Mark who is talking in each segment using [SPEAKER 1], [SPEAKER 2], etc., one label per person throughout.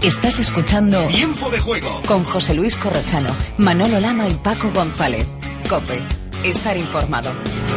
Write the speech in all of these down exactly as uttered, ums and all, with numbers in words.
[SPEAKER 1] Estás escuchando
[SPEAKER 2] Tiempo de Juego
[SPEAKER 1] con José Luis Corrochano, Manolo Lama y Paco González. COPE. Estar informado.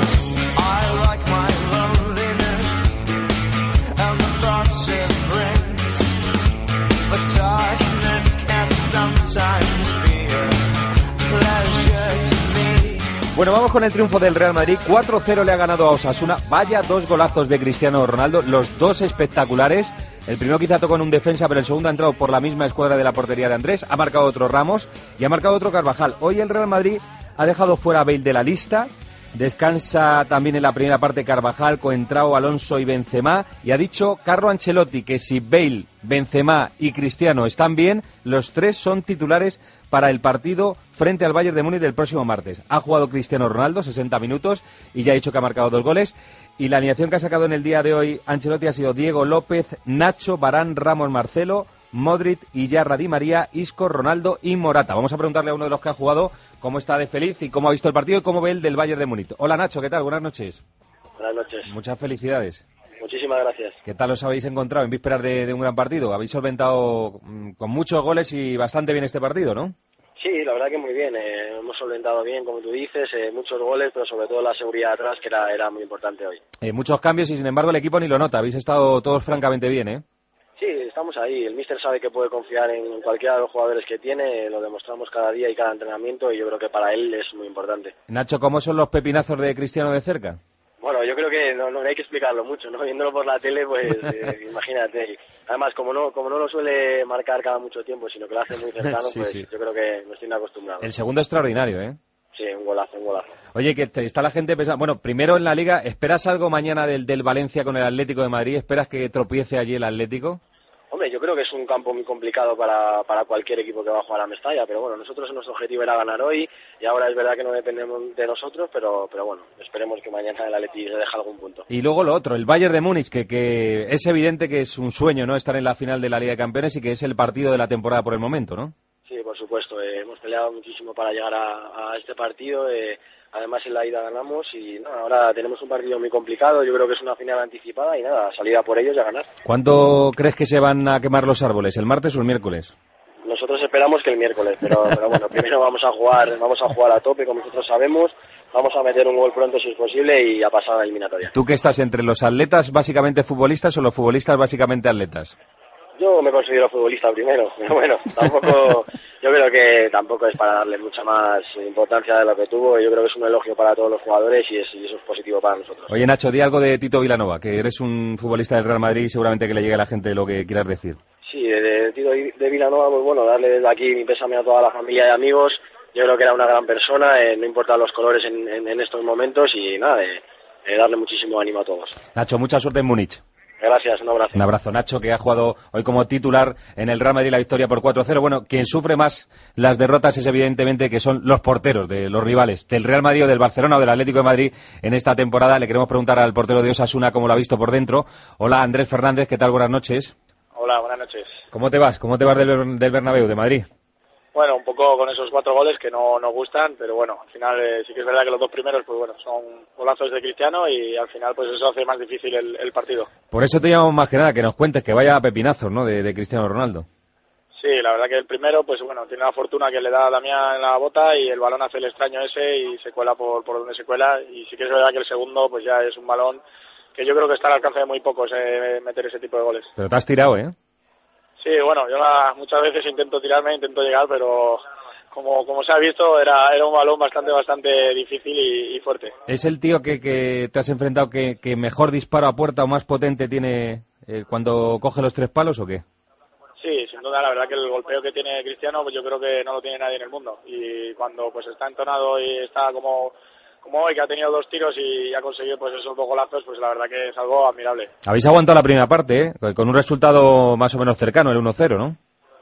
[SPEAKER 3] Bueno, vamos con el triunfo del Real Madrid. cuatro cero le ha ganado a Osasuna. Vaya dos golazos de Cristiano Ronaldo, los dos espectaculares. El primero quizá tocó en un defensa, pero el segundo ha entrado por la misma escuadra de la portería de Andrés. Ha marcado otro Ramos y ha marcado otro Carvajal. Hoy el Real Madrid ha dejado fuera a Bale de la lista. Descansa también en la primera parte Carvajal, Coentrao, Alonso y Benzema. Y ha dicho Carlo Ancelotti que si Bale, Benzema y Cristiano están bien, los tres son titulares para el partido frente al Bayern de Múnich del próximo martes. Ha jugado Cristiano Ronaldo sesenta minutos y ya ha dicho que ha marcado dos goles. Y la alineación que ha sacado en el día de hoy Ancelotti ha sido Diego López, Nacho, Varane, Ramos, Marcelo, Modric, Iyarra, Di María, Isco, Ronaldo y Morata. Vamos a preguntarle a uno de los que ha jugado cómo está de feliz y cómo ha visto el partido y cómo ve el del Bayern de Múnich. Hola Nacho, ¿qué tal? Buenas noches.
[SPEAKER 4] Buenas noches.
[SPEAKER 3] Muchas felicidades.
[SPEAKER 4] Muchísimas gracias.
[SPEAKER 3] ¿Qué tal os habéis encontrado en vísperas de, de un gran partido? Habéis solventado mmm, con muchos goles y bastante bien este partido, ¿no?
[SPEAKER 4] Sí, la verdad que muy bien. Eh, hemos solventado bien, como tú dices, eh, muchos goles, pero sobre todo la seguridad atrás, que era, era muy importante hoy.
[SPEAKER 3] Eh, muchos cambios y sin embargo el equipo ni lo nota. Habéis estado todos francamente bien, ¿eh?
[SPEAKER 4] Sí, estamos ahí. El míster sabe que puede confiar en cualquiera de los jugadores que tiene. Lo demostramos cada día y cada entrenamiento y yo creo que para él es muy importante.
[SPEAKER 3] Nacho, ¿cómo son los pepinazos de Cristiano de cerca?
[SPEAKER 4] Bueno, yo creo que no, no hay que explicarlo mucho, ¿no? Viéndolo por la tele, pues eh, imagínate. Además, como no como no lo suele marcar cada mucho tiempo, sino que lo hace muy cercano,
[SPEAKER 3] sí,
[SPEAKER 4] pues
[SPEAKER 3] sí.
[SPEAKER 4] yo creo que nos tiene acostumbrados.
[SPEAKER 3] El segundo extraordinario, ¿eh?
[SPEAKER 4] Sí, un golazo, un golazo.
[SPEAKER 3] Oye, que está la gente pensando... Bueno, primero en la Liga, ¿esperas algo mañana del, del Valencia con el Atlético de Madrid? ¿Esperas que tropiece allí el Atlético?
[SPEAKER 4] Hombre, yo creo que es un campo muy complicado para, para cualquier equipo que va a jugar a Mestalla, pero bueno, nosotros nuestro objetivo era ganar hoy y ahora es verdad que no dependemos de nosotros, pero pero bueno, esperemos que mañana el Atleti se deje algún punto.
[SPEAKER 3] Y luego lo otro, el Bayern de Múnich, que, que es evidente que es un sueño, ¿no?, estar en la final de la Liga de Campeones y que es el partido de la temporada por el momento, ¿no?
[SPEAKER 4] Sí, por supuesto, eh, hemos peleado muchísimo para llegar a, a este partido, eh, además en la ida ganamos y nada, ahora tenemos un partido muy complicado, yo creo que es una final anticipada y nada, salida por ellos y a ganar.
[SPEAKER 3] ¿Cuándo crees que se van a quemar los árboles, el martes o el miércoles?
[SPEAKER 4] Nosotros esperamos que el miércoles, pero, pero bueno, primero vamos a jugar vamos a jugar a tope, como nosotros sabemos, vamos a meter un gol pronto si es posible y a pasar a la eliminatoria.
[SPEAKER 3] ¿Tú qué estás entre los atletas básicamente futbolistas o los futbolistas básicamente atletas?
[SPEAKER 4] Yo me considero futbolista primero, pero bueno, tampoco, yo creo que tampoco es para darle mucha más importancia de lo que tuvo, yo creo que es un elogio para todos los jugadores y, es, y eso es positivo para nosotros.
[SPEAKER 3] Oye Nacho, di algo de Tito Vilanova, que eres un futbolista del Real Madrid y seguramente que le llegue a la gente lo que quieras decir.
[SPEAKER 4] Sí, de, de Tito de Vilanova, pues bueno, darle desde aquí mi pésame a toda la familia y amigos, yo creo que era una gran persona, eh, no importan los colores en, en, en estos momentos y nada, de, de darle muchísimo ánimo a todos.
[SPEAKER 3] Nacho, mucha suerte en Múnich.
[SPEAKER 4] Gracias, un abrazo.
[SPEAKER 3] Un abrazo, Nacho, que ha jugado hoy como titular en el Real Madrid la victoria por cuatro cero. Bueno, quien sufre más las derrotas es evidentemente que son los porteros de los rivales del Real Madrid o del Barcelona o del Atlético de Madrid en esta temporada. Le queremos preguntar al portero de Osasuna cómo lo ha visto por dentro. Hola, Andrés Fernández, ¿qué tal? Buenas noches.
[SPEAKER 5] Hola, buenas noches.
[SPEAKER 3] ¿Cómo te vas? ¿Cómo te vas del, del Bernabéu, de Madrid?
[SPEAKER 5] Bueno, un poco con esos cuatro goles que no nos gustan, pero bueno, al final eh, sí que es verdad que los dos primeros, pues bueno, son golazos de Cristiano y al final pues eso hace más difícil el, el partido.
[SPEAKER 3] Por eso te llamamos más que nada, que nos cuentes, que vaya a pepinazos, ¿no?, de, de Cristiano Ronaldo.
[SPEAKER 5] Sí, la verdad que el primero, pues bueno, tiene la fortuna que le da a Damián en la bota y el balón hace el extraño ese y se cuela por, por donde se cuela, y sí que es verdad que el segundo pues ya es un balón que yo creo que está al alcance de muy pocos eh, meter ese tipo de goles.
[SPEAKER 3] Pero te has tirado, ¿eh?
[SPEAKER 5] Sí, bueno, yo la, muchas veces intento tirarme, intento llegar, pero como como se ha visto, era era un balón bastante bastante difícil y, y fuerte.
[SPEAKER 3] ¿Es el tío que, que te has enfrentado que, que mejor disparo a puerta o más potente tiene eh, cuando coge los tres palos o qué?
[SPEAKER 5] Sí, sin duda, la verdad que el golpeo que tiene Cristiano, pues yo creo que no lo tiene nadie en el mundo. Y cuando pues está entonado y está como... como hoy, que ha tenido dos tiros y ha conseguido pues esos dos golazos, pues la verdad que es algo admirable.
[SPEAKER 3] Habéis aguantado la primera parte, ¿eh?, con un resultado más o menos cercano, el uno cero, ¿no?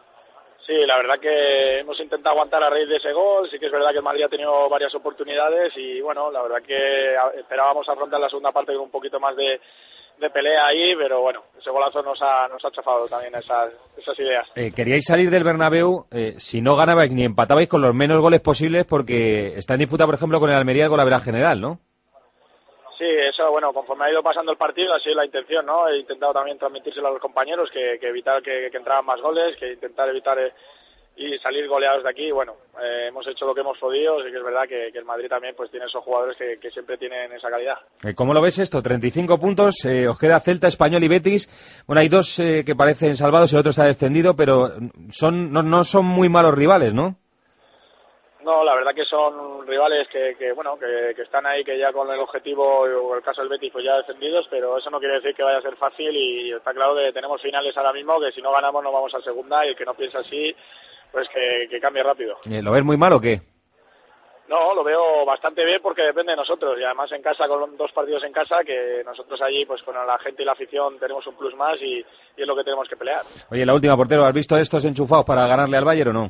[SPEAKER 5] Sí, la verdad que hemos intentado aguantar a raíz de ese gol, sí que es verdad que el Madrid ha tenido varias oportunidades y bueno, la verdad que esperábamos afrontar la segunda parte con un poquito más de, de pelea ahí, pero bueno, ese golazo nos ha, nos ha chafado también esas, esas ideas.
[SPEAKER 3] Eh, queríais salir del Bernabéu, eh, si no ganabais ni empatabais con los menos goles posibles, porque está en disputa, por ejemplo, con el Almería el golaveraje general, ¿no?
[SPEAKER 5] Sí, eso, bueno, conforme ha ido pasando el partido ha sido la intención, ¿no? He intentado también transmitírselo a los compañeros, que, que evitar que, que entraran más goles, que intentar evitar eh, y salir goleados de aquí. Bueno, eh, hemos hecho lo que hemos podido, sí que es verdad que, que el Madrid también pues tiene esos jugadores que, que siempre tienen esa calidad.
[SPEAKER 3] ¿Cómo lo ves esto? treinta y cinco puntos, eh, os queda Celta, Español y Betis. Bueno, hay dos eh, que parecen salvados y el otro está descendido, pero son no, no son muy malos rivales, ¿no?
[SPEAKER 5] No, la verdad que son rivales que, que bueno, que, que están ahí, que ya con el objetivo, o el caso del Betis, pues ya defendidos, pero eso no quiere decir que vaya a ser fácil y está claro que tenemos finales ahora mismo, que si no ganamos no vamos a segunda y el que no piensa así, pues que, que cambie rápido.
[SPEAKER 3] ¿Lo ves muy mal o qué?
[SPEAKER 5] No, lo veo bastante bien porque depende de nosotros y además en casa, con dos partidos en casa, que nosotros allí pues con la gente y la afición tenemos un plus más y, y es lo que tenemos que pelear.
[SPEAKER 3] Oye, la última, portero, ¿has visto estos enchufados para ganarle al Bayern o no?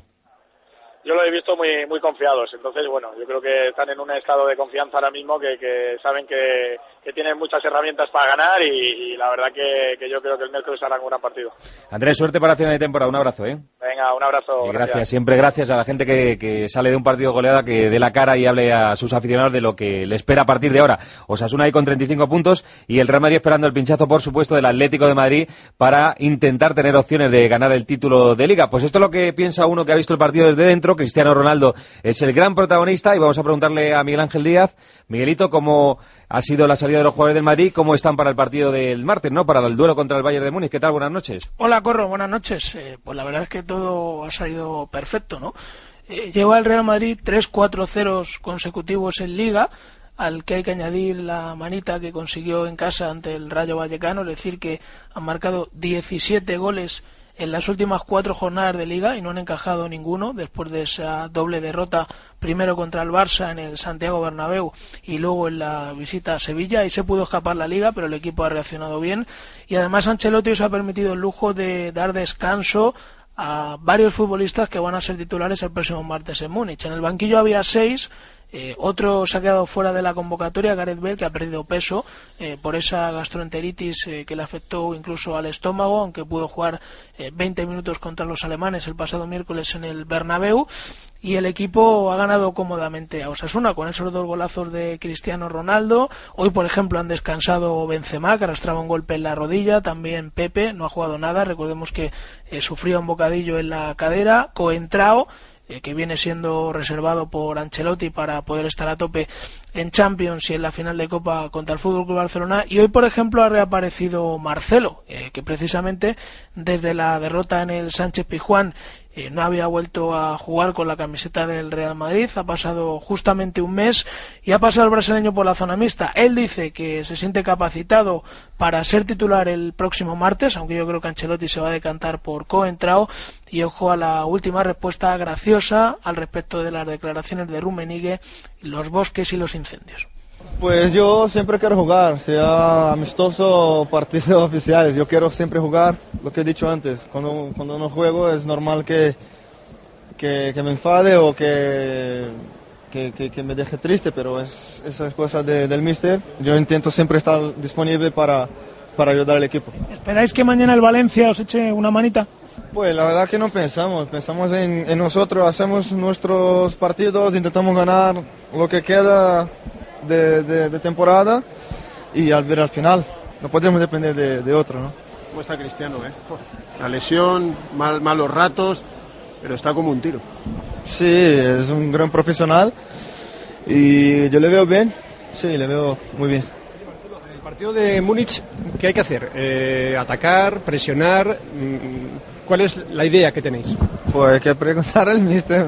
[SPEAKER 5] Yo lo he visto muy muy confiados, entonces bueno, yo creo que están en un estado de confianza ahora mismo que, que saben que, que tienen muchas herramientas para ganar y, y la verdad que, que yo creo que el miércoles harán un gran partido.
[SPEAKER 3] Andrés, suerte para final de temporada, un abrazo, ¿eh?
[SPEAKER 5] Venga, un abrazo.
[SPEAKER 3] Y gracias.
[SPEAKER 5] gracias,
[SPEAKER 3] siempre gracias a la gente que, que sale de un partido goleada, que dé la cara y hable a sus aficionados de lo que le espera a partir de ahora. Osasuna ahí con treinta y cinco puntos y el Real Madrid esperando el pinchazo, por supuesto, del Atlético de Madrid para intentar tener opciones de ganar el título de Liga. Pues esto es lo que piensa uno que ha visto el partido desde dentro. Cristiano Ronaldo es el gran protagonista y vamos a preguntarle a Miguel Ángel Díaz. Miguelito, ¿cómo ha sido la salida de los jugadores del Madrid? ¿Cómo están para el partido del martes, no? Para el duelo contra el Bayern de Múnich. ¿Qué tal? Buenas noches.
[SPEAKER 2] Hola, Corro. Buenas noches. Eh, pues la verdad es que todo ha salido perfecto, ¿no? Eh, lleva el Real Madrid tres cuatro ceros consecutivos en Liga, al que hay que añadir la manita que consiguió en casa ante el Rayo Vallecano, es decir, que han marcado diecisiete goles en las últimas cuatro jornadas de Liga y no han encajado ninguno después de esa doble derrota, primero contra el Barça en el Santiago Bernabéu y luego en la visita a Sevilla. Ahí se pudo escapar la Liga, pero el equipo ha reaccionado bien y además Ancelotti se ha permitido el lujo de dar descanso a varios futbolistas que van a ser titulares el próximo martes en Múnich. En el banquillo había seis. Eh, otro se ha quedado fuera de la convocatoria, Gareth Bale, que ha perdido peso eh, por esa gastroenteritis eh, que le afectó incluso al estómago, aunque pudo jugar eh, veinte minutos contra los alemanes el pasado miércoles en el Bernabéu. Y el equipo ha ganado cómodamente a Osasuna con esos dos golazos de Cristiano Ronaldo. Hoy, por ejemplo, han descansado Benzema, que arrastraba un golpe en la rodilla. También Pepe, no ha jugado nada. Recordemos que eh, sufría un bocadillo en la cadera. Coentrao, eh, que viene siendo reservado por Ancelotti para poder estar a tope en Champions y en la final de Copa contra el F C Barcelona. Y hoy, por ejemplo, ha reaparecido Marcelo, eh, que precisamente desde la derrota en el Sánchez Pizjuán Eh, no había vuelto a jugar con la camiseta del Real Madrid. Ha pasado justamente un mes y ha pasado el brasileño por la zona mixta. Él dice que se siente capacitado para ser titular el próximo martes, aunque yo creo que Ancelotti se va a decantar por Coentrao. Y ojo a la última respuesta graciosa al respecto de las declaraciones de Rummenigge, los bosques y los incendios.
[SPEAKER 6] Pues yo siempre quiero jugar, sea amistoso o partidos oficiales. Yo quiero siempre jugar, lo que he dicho antes. Cuando, cuando no juego es normal que, que, que me enfade o que, que, que, que me deje triste, pero es, esas cosas de, del míster. Yo intento siempre estar disponible para, para ayudar al equipo.
[SPEAKER 2] ¿Esperáis que mañana el Valencia os eche una manita?
[SPEAKER 6] Pues la verdad que no pensamos, pensamos en, en nosotros, hacemos nuestros partidos, intentamos ganar lo que queda De, de, de temporada y al ver al final no podemos depender de, de otro, ¿no?
[SPEAKER 7] ¿Cómo está Cristiano, eh? La lesión, mal, malos ratos, pero está como un tiro.
[SPEAKER 6] Sí, es un gran profesional y yo le veo bien, sí, le veo muy bien.
[SPEAKER 7] En el partido de Múnich, ¿qué hay que hacer? Eh, atacar, presionar, ¿cuál es la idea que tenéis?
[SPEAKER 6] Pues hay que preguntar al míster.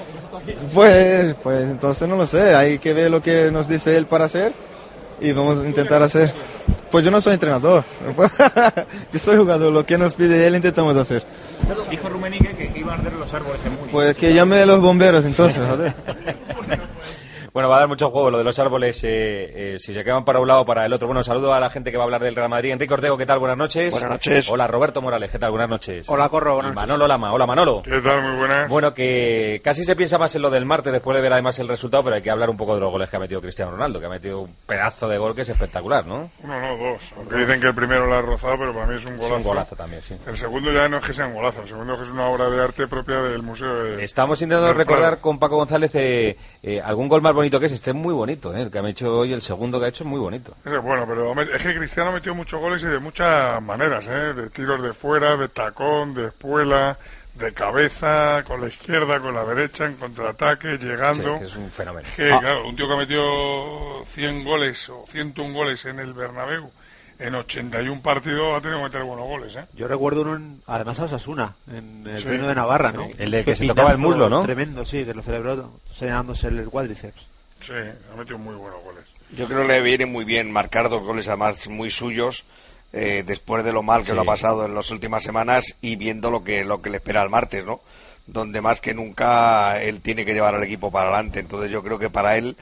[SPEAKER 6] Pues, pues entonces no lo sé, hay que ver lo que nos dice él para hacer y vamos a intentar hacer. Pues yo no soy entrenador, yo soy jugador, lo que nos pide él intentamos hacer.
[SPEAKER 8] Dijo Rummenigge que iban a arder los árboles en Múnich.
[SPEAKER 6] Pues que llame a los bomberos entonces, joder.
[SPEAKER 3] Bueno, va a dar mucho juego lo de los árboles, eh, eh, si se quedan para un lado o para el otro. Bueno, saludo a la gente que va a hablar del Real Madrid. Enrique Ortego, ¿qué tal? Buenas noches.
[SPEAKER 9] Buenas noches.
[SPEAKER 3] Hola, Roberto Morales, ¿qué tal? Buenas noches.
[SPEAKER 9] Hola, Corro, buenas
[SPEAKER 3] y Manolo Lama. Hola, Manolo.
[SPEAKER 10] ¿Qué tal? Muy buenas.
[SPEAKER 3] Bueno, que casi se piensa más en lo del martes después de ver además el resultado, pero hay que hablar un poco de los goles que ha metido Cristiano Ronaldo, que ha metido un pedazo de gol que es espectacular, ¿no?
[SPEAKER 10] Uno, no, dos. Aunque dicen que el primero lo ha rozado, pero para mí es un golazo.
[SPEAKER 3] Es un golazo también, sí.
[SPEAKER 10] El segundo ya no es que sea un golazo, el segundo es que es una obra de arte propia del Museo de...
[SPEAKER 3] Estamos intentando recordar con Paco González eh, eh, algún gol más bonito bonito que es, este es muy bonito, ¿eh? El que ha hecho hoy, el segundo que ha hecho es muy bonito.
[SPEAKER 10] Es bueno, pero es que Cristiano metió muchos goles y de muchas maneras, ¿eh? De tiros de fuera, de tacón, de espuela, de cabeza, con la izquierda, con la derecha, en contraataque, llegando.
[SPEAKER 3] Sí, que es un fenómeno.
[SPEAKER 10] Es que,
[SPEAKER 3] ah.
[SPEAKER 10] claro, un tío que metió cien goles o ciento uno goles en el Bernabéu en ochenta y un partidos ha tenido que meter buenos goles, ¿eh?
[SPEAKER 9] Yo recuerdo uno, en, además a Osasuna, en el
[SPEAKER 10] sí,
[SPEAKER 9] Reino de Navarra, ¿no?
[SPEAKER 3] Sí. El de que se tocaba el muslo, ¿no?
[SPEAKER 9] Tremendo, sí, que lo celebró señalándose el cuádriceps.
[SPEAKER 10] Sí, ha metido muy buenos goles.
[SPEAKER 11] Yo creo que le viene muy bien marcar dos goles además muy suyos, eh, después de lo mal que sí. lo ha pasado en las últimas semanas y viendo lo que lo que le espera el martes, ¿no? Donde más que nunca él tiene que llevar al equipo para adelante. Entonces yo creo que para él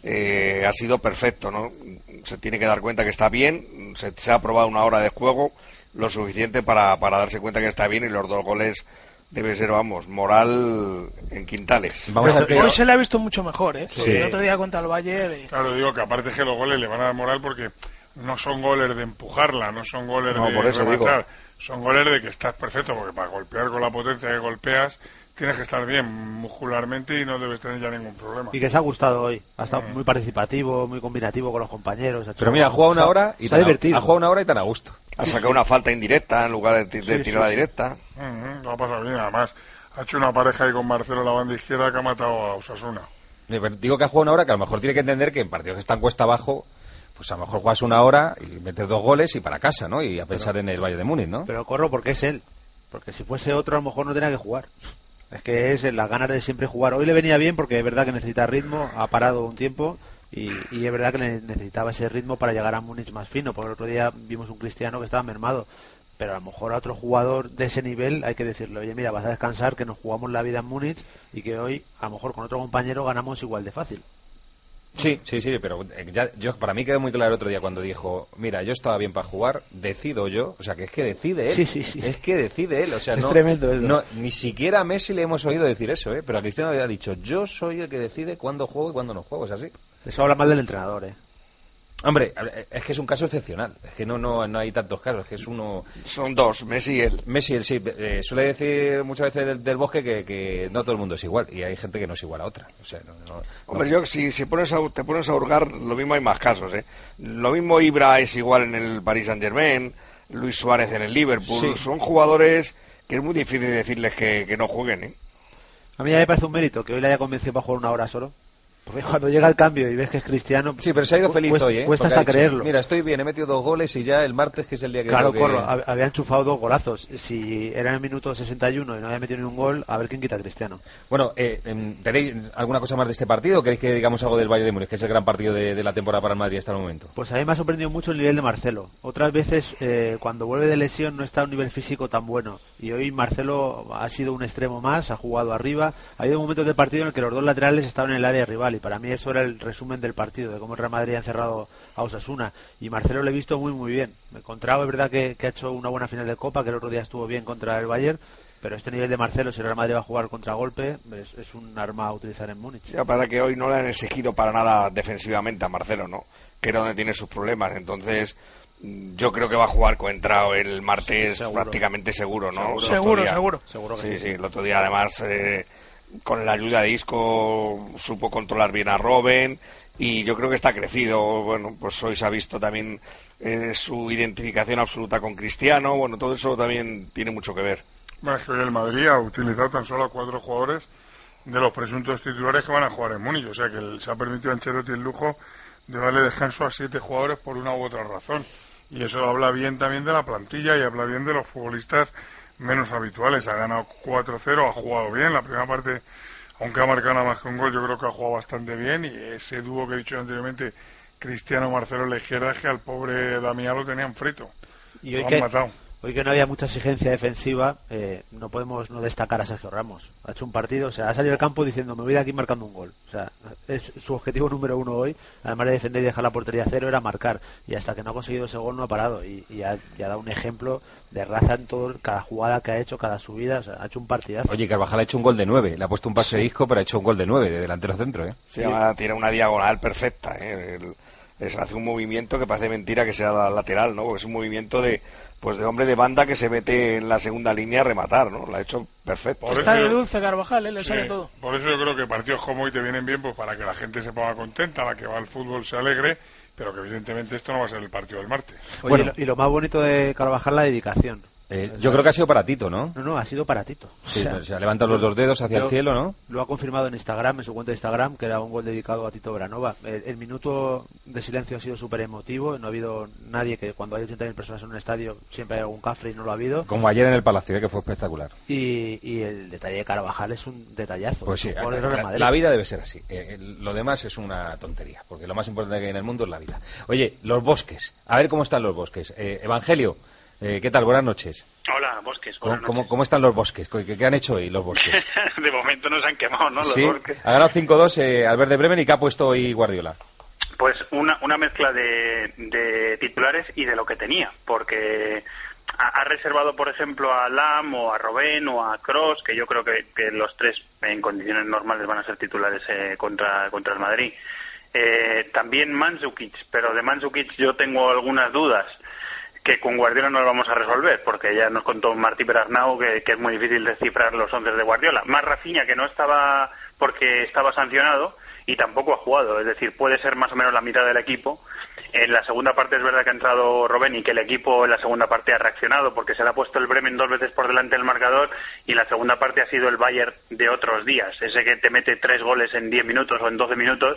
[SPEAKER 11] eh, ha sido perfecto, ¿no? Se tiene que dar cuenta que está bien, se, se ha aprobado una hora de juego, lo suficiente para, para darse cuenta que está bien, y los dos goles debe ser, vamos, moral en quintales.
[SPEAKER 2] Vamos a Hoy se le ha visto mucho mejor, ¿eh?
[SPEAKER 10] Sí.
[SPEAKER 2] El otro día contra el Valle...
[SPEAKER 10] Claro, digo que aparte que los goles le van a dar moral porque no son goles de empujarla, no son goles
[SPEAKER 11] no,
[SPEAKER 10] de
[SPEAKER 11] por eso
[SPEAKER 10] remachar,
[SPEAKER 11] digo.
[SPEAKER 10] Son goles de que estás perfecto, porque para golpear con la potencia que golpeas tienes que estar bien muscularmente y no debes tener ya ningún problema.
[SPEAKER 9] Y que se ha gustado hoy, ha estado mm. muy participativo, muy combinativo con los compañeros.
[SPEAKER 3] Pero mira, ha jugado una hora y
[SPEAKER 9] se ha divertido.
[SPEAKER 3] Ha jugado una hora y tan a gusto.
[SPEAKER 11] Ha sacado una falta indirecta en lugar de, de
[SPEAKER 9] sí,
[SPEAKER 11] tirar
[SPEAKER 9] sí,
[SPEAKER 11] directa.
[SPEAKER 10] Sí. Mm-hmm, lo ha pasado bien, además ha hecho una pareja ahí con Marcelo en la banda izquierda que ha matado a Osasuna.
[SPEAKER 3] Digo que ha jugado una hora, que a lo mejor tiene que entender que en partidos que están cuesta abajo, pues a lo mejor juegas una hora y metes dos goles y para casa, ¿no? Y a pensar pero, en el Bayern de Múnich, ¿no?
[SPEAKER 9] Pero corro porque es él. Porque si fuese otro, a lo mejor no tenía que jugar. Es que es las ganas de siempre jugar. Hoy le venía bien porque es verdad que necesita ritmo, ha parado un tiempo y, y es verdad que necesitaba ese ritmo para llegar a Múnich más fino. Porque el otro día vimos un Cristiano que estaba mermado. Pero a lo mejor a otro jugador de ese nivel hay que decirle, oye, mira, vas a descansar, que nos jugamos la vida en Múnich y que hoy, a lo mejor con otro compañero, ganamos igual de fácil.
[SPEAKER 3] Sí, sí, sí, pero ya, yo, para mí quedó muy claro el otro día cuando dijo, mira, yo estaba bien para jugar, decido yo, o sea, que es que decide él,
[SPEAKER 9] sí, sí, sí.
[SPEAKER 3] es que decide él, o sea,
[SPEAKER 9] es
[SPEAKER 3] no,
[SPEAKER 9] tremendo eso.
[SPEAKER 3] No, ni siquiera a Messi le hemos oído decir eso, ¿eh? Pero a Cristiano le ha dicho, yo soy el que decide cuándo juego y cuándo no juego, es así.
[SPEAKER 9] Eso habla mal del entrenador, ¿eh?
[SPEAKER 3] Hombre, es que es un caso excepcional, es que no no no hay tantos casos, es que es uno...
[SPEAKER 11] Son dos, Messi y él.
[SPEAKER 3] Messi y él, sí. Eh, suele decir muchas veces del, del Bosque que, que no todo el mundo es igual, y hay gente que no es igual a otra. O sea, no, no,
[SPEAKER 11] Hombre,
[SPEAKER 3] no.
[SPEAKER 11] yo si, si pones a, te pones a hurgar, lo mismo hay más casos, ¿eh? Lo mismo Ibra es igual en el Paris Saint-Germain, Luis Suárez en el Liverpool, sí. Son jugadores que es muy difícil decirles que, que no jueguen, ¿eh?
[SPEAKER 9] A mí ya me parece un mérito que hoy le haya convencido para jugar una hora solo. Porque cuando llega el cambio y ves que es Cristiano...
[SPEAKER 3] Sí, pero se ha ido feliz
[SPEAKER 9] cuesta,
[SPEAKER 3] hoy, ¿eh?
[SPEAKER 9] Cuesta hasta creerlo.
[SPEAKER 3] Mira, estoy bien, he metido dos goles y ya el martes, que es el día que...
[SPEAKER 9] Claro,
[SPEAKER 3] que...
[SPEAKER 9] corro, había enchufado dos golazos. Si era en el minuto sesenta y uno y no había metido ni un gol, a ver quién quita a Cristiano.
[SPEAKER 3] Bueno, eh, ¿tenéis alguna cosa más de este partido o queréis que digamos algo del Bayern de Múnich, que es el gran partido de, de la temporada para el Madrid hasta el momento?
[SPEAKER 9] Pues a mí me ha sorprendido mucho el nivel de Marcelo. Otras veces, eh, cuando vuelve de lesión, no está a un nivel físico tan bueno. Y hoy Marcelo ha sido un extremo más, ha jugado arriba. Ha habido momentos del partido en el que los dos laterales estaban en el área rival y para mí eso era el resumen del partido, de cómo el Real Madrid ha encerrado a Osasuna, y Marcelo lo he visto muy muy bien. Me encontraba, es verdad que, que ha hecho una buena final de Copa, que el otro día estuvo bien contra el Bayern, pero este nivel de Marcelo, si el Real Madrid va a jugar contragolpe, es, es un arma a utilizar en Múnich.
[SPEAKER 11] Ya, para que hoy no le han exigido para nada defensivamente a Marcelo, ¿no? Que era donde tiene sus problemas, entonces yo creo que va a jugar Coentrao el martes, sí, prácticamente seguro, ¿no?
[SPEAKER 2] Seguro, seguro, seguro. seguro
[SPEAKER 11] que sí, sí, sí, el otro día además eh, con la ayuda de Isco supo controlar bien a Robben y yo creo que está crecido. Bueno, pues hoy se ha visto también eh, su identificación absoluta con Cristiano. Bueno, todo eso también tiene mucho que ver.
[SPEAKER 10] Bueno, es que hoy el Madrid ha utilizado tan solo a cuatro jugadores de los presuntos titulares que van a jugar en Múnich, o sea que el, se ha permitido a Ancelotti el lujo de darle descanso a siete jugadores por una u otra razón, y eso habla bien también de la plantilla y habla bien de los futbolistas menos habituales. Ha ganado cuatro cero, ha jugado bien la primera parte, aunque ha marcado nada más que un gol, yo creo que ha jugado bastante bien, y ese dúo que he dicho anteriormente, Cristiano-Marcelo en la izquierda, es que al pobre Damián lo tenían frito,
[SPEAKER 9] y hoy
[SPEAKER 10] lo
[SPEAKER 9] que,
[SPEAKER 10] han matado.
[SPEAKER 9] Hoy que no había mucha exigencia defensiva, eh, no podemos no destacar a Sergio Ramos. Ha hecho un partido, o sea, ha salido al campo diciendo, me voy de aquí marcando un gol. O sea, es su objetivo número uno hoy, además de defender y dejar la portería cero, era marcar. Y hasta que no ha conseguido ese gol no ha parado. Y, y, ha, y ha dado un ejemplo de raza en todo, cada jugada que ha hecho, cada subida, o sea, ha hecho un partidazo.
[SPEAKER 3] Oye, Carvajal ha hecho un gol de nueve, le ha puesto un pase de Isco, pero ha hecho un gol de nueve, de delantero centro, ¿eh?
[SPEAKER 11] Sí, tiene una diagonal perfecta, ¿eh? El... es, hace un movimiento que parece mentira que sea lateral, ¿no? Porque es un movimiento de pues de hombre de banda que se mete en la segunda línea a rematar, ¿no? Lo ha hecho perfecto.
[SPEAKER 2] Por Está de dulce Carvajal, ¿eh? Le
[SPEAKER 10] sí,
[SPEAKER 2] sale todo.
[SPEAKER 10] Por eso yo creo que partidos como hoy te vienen bien, pues para que la gente se ponga contenta, la que va al fútbol se alegre, pero que evidentemente esto no va a ser el partido del martes.
[SPEAKER 9] Oye, bueno, y, lo, y lo más bonito de Carvajal, la dedicación.
[SPEAKER 3] Eh, yo creo que ha sido para Tito, ¿no?
[SPEAKER 9] No, no, ha sido para Tito.
[SPEAKER 3] Sí, o sea, se ha levantado los dos dedos hacia
[SPEAKER 9] lo,
[SPEAKER 3] el cielo, ¿no?
[SPEAKER 9] Lo ha confirmado en Instagram, en su cuenta de Instagram, que era un gol dedicado a Tito Branova. El, el minuto de silencio ha sido súper emotivo. No ha habido nadie que cuando hay ochenta mil personas en un estadio siempre hay algún cafre y no lo ha habido.
[SPEAKER 3] Como ayer en el Palacio, ¿eh? Que fue espectacular.
[SPEAKER 9] Y, y el detalle de Carvajal es un detallazo.
[SPEAKER 3] Pues sí, la, la vida debe ser así. Eh, lo demás es una tontería, porque lo más importante que hay en el mundo es la vida. Oye, los bosques. A ver cómo están los bosques. Eh, Evangelio. Eh, ¿Qué tal? Buenas noches.
[SPEAKER 12] Hola, Bosques.
[SPEAKER 3] ¿Cómo, ¿cómo, ¿Cómo están los bosques? ¿Qué, qué han hecho hoy los bosques?
[SPEAKER 12] De momento no se han quemado, ¿no? Los
[SPEAKER 3] sí,
[SPEAKER 12] bosques.
[SPEAKER 3] Ha ganado cinco dos eh, al Werder Bremen. ¿Y qué ha puesto hoy Guardiola?
[SPEAKER 12] Pues una, una mezcla de, de titulares y de lo que tenía, porque ha, ha reservado, por ejemplo, a Lam o a Robben o a Kroos, que yo creo que, que los tres en condiciones normales van a ser titulares eh, contra, contra el Madrid. Eh, también Mandzukic, pero de Mandzukic yo tengo algunas dudas, que con Guardiola no lo vamos a resolver, porque ya nos contó Martí Perarnau que, que es muy difícil descifrar los once de Guardiola. Más Rafinha, que no estaba porque estaba sancionado y tampoco ha jugado, es decir, puede ser más o menos la mitad del equipo. En la segunda parte es verdad que ha entrado Robben y que el equipo en la segunda parte ha reaccionado, porque se le ha puesto el Bremen dos veces por delante del marcador, y la segunda parte ha sido el Bayern de otros días, ese que te mete tres goles en diez minutos o en doce minutos,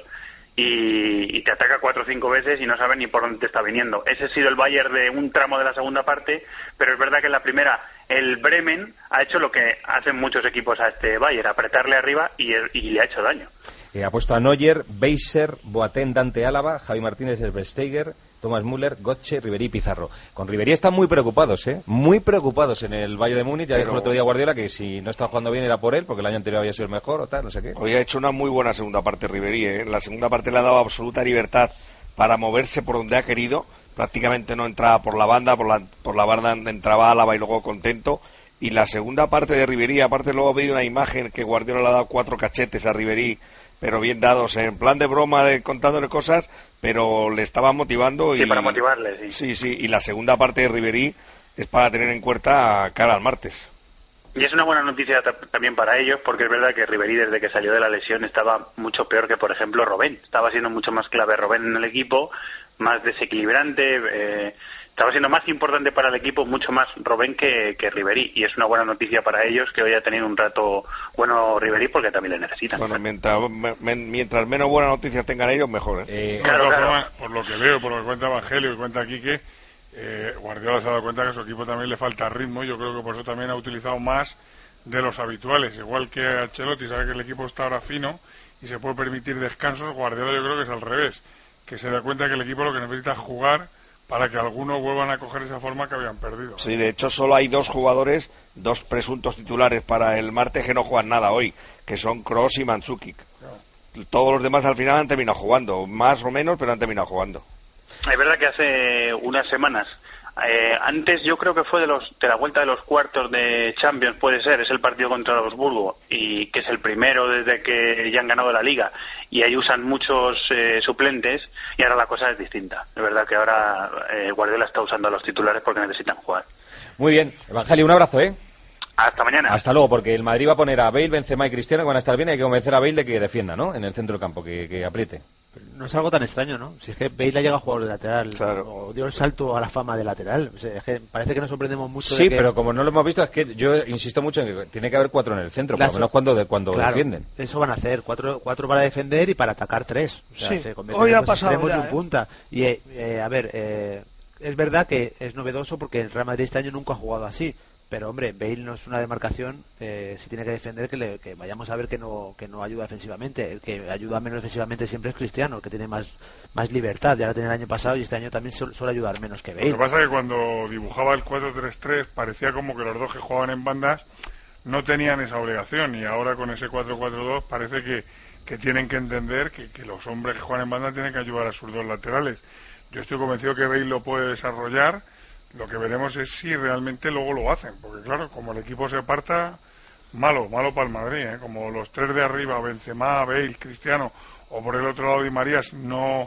[SPEAKER 12] Y, y te ataca cuatro o cinco veces y no sabe ni por dónde te está viniendo. Ese ha sido el Bayern de un tramo de la segunda parte, pero es verdad que en la primera el Bremen ha hecho lo que hacen muchos equipos a este Bayern, apretarle arriba y, y le ha hecho daño.
[SPEAKER 3] Eh, ha puesto a Neuer, Beiser, Boateng, Dante Álava, Javi Martínez, Schweinsteiger, Thomas Müller, Götze, Ribéry y Pizarro. Con Ribéry están muy preocupados, ¿eh? Muy preocupados en el Bayern de Múnich. Ya dijo el otro día Guardiola que si no está jugando bien era por él, porque el año anterior había sido el mejor o tal, no sé qué.
[SPEAKER 11] Hoy ha hecho una muy buena segunda parte Ribéry, ¿eh? En la segunda parte le ha dado absoluta libertad para moverse por donde ha querido. Prácticamente no entraba por la banda, por la, por la banda entraba Álava y luego Contento. Y la segunda parte de Ribéry, aparte luego ha habido una imagen que Guardiola le ha dado cuatro cachetes a Ribéry, pero bien dados, en plan de broma, de contándole cosas, pero le estaba motivando.
[SPEAKER 12] Sí,
[SPEAKER 11] y
[SPEAKER 12] para motivarle, sí.
[SPEAKER 11] Sí, sí, y la segunda parte de Ribéry es para tener en cuenta cara al martes.
[SPEAKER 12] Y es una buena noticia t- también para ellos, porque es verdad que Ribéry desde que salió de la lesión estaba mucho peor que, por ejemplo, Robben. Estaba siendo mucho más clave Robben en el equipo, más desequilibrante, eh, estaba siendo más importante para el equipo, mucho más Robben que, que Ribéry. Y es una buena noticia para ellos que hoy ha tenido un rato bueno Ribéry, porque también le necesitan.
[SPEAKER 11] Bueno, mientras, me, mientras menos buenas noticias tengan ellos, mejor, ¿eh?
[SPEAKER 10] eh claro, claro. Forma, por lo que veo, por lo que cuenta Evangelio y cuenta Quique, eh, Guardiola se ha dado cuenta que a su equipo también le falta ritmo. Yo creo que por eso también ha utilizado más de los habituales, igual que Ancelotti sabe que el equipo está ahora fino y se puede permitir descansos. Guardiola yo creo que es al revés, que se da cuenta que el equipo lo que necesita es jugar para que algunos vuelvan a coger esa forma que habían perdido.
[SPEAKER 11] Sí, de hecho solo hay dos jugadores, dos presuntos titulares para el martes que no juegan nada hoy, que son Kroos y Mandzukic. Claro. Todos los demás al final han terminado jugando, más o menos, pero han terminado jugando.
[SPEAKER 12] Es verdad que hace unas semanas, eh, antes yo creo que fue de los de la vuelta de los cuartos de Champions, puede ser, es el partido contra el Augsburgo, y que es el primero desde que ya han ganado la Liga, y ahí usan muchos eh, suplentes, y ahora la cosa es distinta. Es verdad que ahora eh, Guardiola está usando a los titulares porque necesitan jugar.
[SPEAKER 3] Muy bien, Evangelio, un abrazo, ¿eh?
[SPEAKER 12] Hasta mañana.
[SPEAKER 3] Hasta luego, porque el Madrid va a poner a Bale, Benzema y Cristiano, que van a estar bien, y hay que convencer a Bale de que defienda, ¿no? En el centro del campo, que, que apriete.
[SPEAKER 9] No es algo tan extraño, ¿no? Si es que Bale ha llegado a jugar de lateral,
[SPEAKER 11] claro,
[SPEAKER 9] o dio el salto a la fama de lateral. O sea, es que parece que nos sorprendemos mucho.
[SPEAKER 3] Sí,
[SPEAKER 9] de que...
[SPEAKER 3] pero como no lo hemos visto, es que yo insisto mucho en que tiene que haber cuatro en el centro,
[SPEAKER 9] Claro,
[SPEAKER 3] por lo menos cuando, de, cuando
[SPEAKER 9] claro,
[SPEAKER 3] defienden.
[SPEAKER 9] Eso van a hacer, cuatro, cuatro para defender y para atacar tres. O sea,
[SPEAKER 2] sí,
[SPEAKER 9] se convierten
[SPEAKER 2] hoy
[SPEAKER 9] en
[SPEAKER 2] ha
[SPEAKER 9] dos
[SPEAKER 2] pasado
[SPEAKER 9] extremos
[SPEAKER 2] ya,
[SPEAKER 9] y un
[SPEAKER 2] ¿eh?
[SPEAKER 9] punta. Y, eh, eh, a ver, eh, es verdad que es novedoso porque el Real Madrid este año nunca ha jugado así. Pero hombre, Bale no es una demarcación, eh, si tiene que defender, que, le, que vayamos a ver que no que no ayuda defensivamente. El que ayuda menos defensivamente siempre es Cristiano, el que tiene más más libertad. Ya la tenía el año pasado y este año también suele, suele ayudar menos que Bale.
[SPEAKER 10] Lo que pasa es que cuando dibujaba el cuatro tres tres parecía como que los dos que jugaban en bandas no tenían esa obligación, y ahora con ese cuatro cuatro dos parece que, que tienen que entender que, que los hombres que juegan en bandas tienen que ayudar a sus dos laterales. Yo estoy convencido que Bale lo puede desarrollar. Lo que veremos es si realmente luego lo hacen, porque claro, como el equipo se aparta, malo, malo para el Madrid, ¿eh? Como los tres de arriba, Benzema, Bale, Cristiano, o por el otro lado Di María, no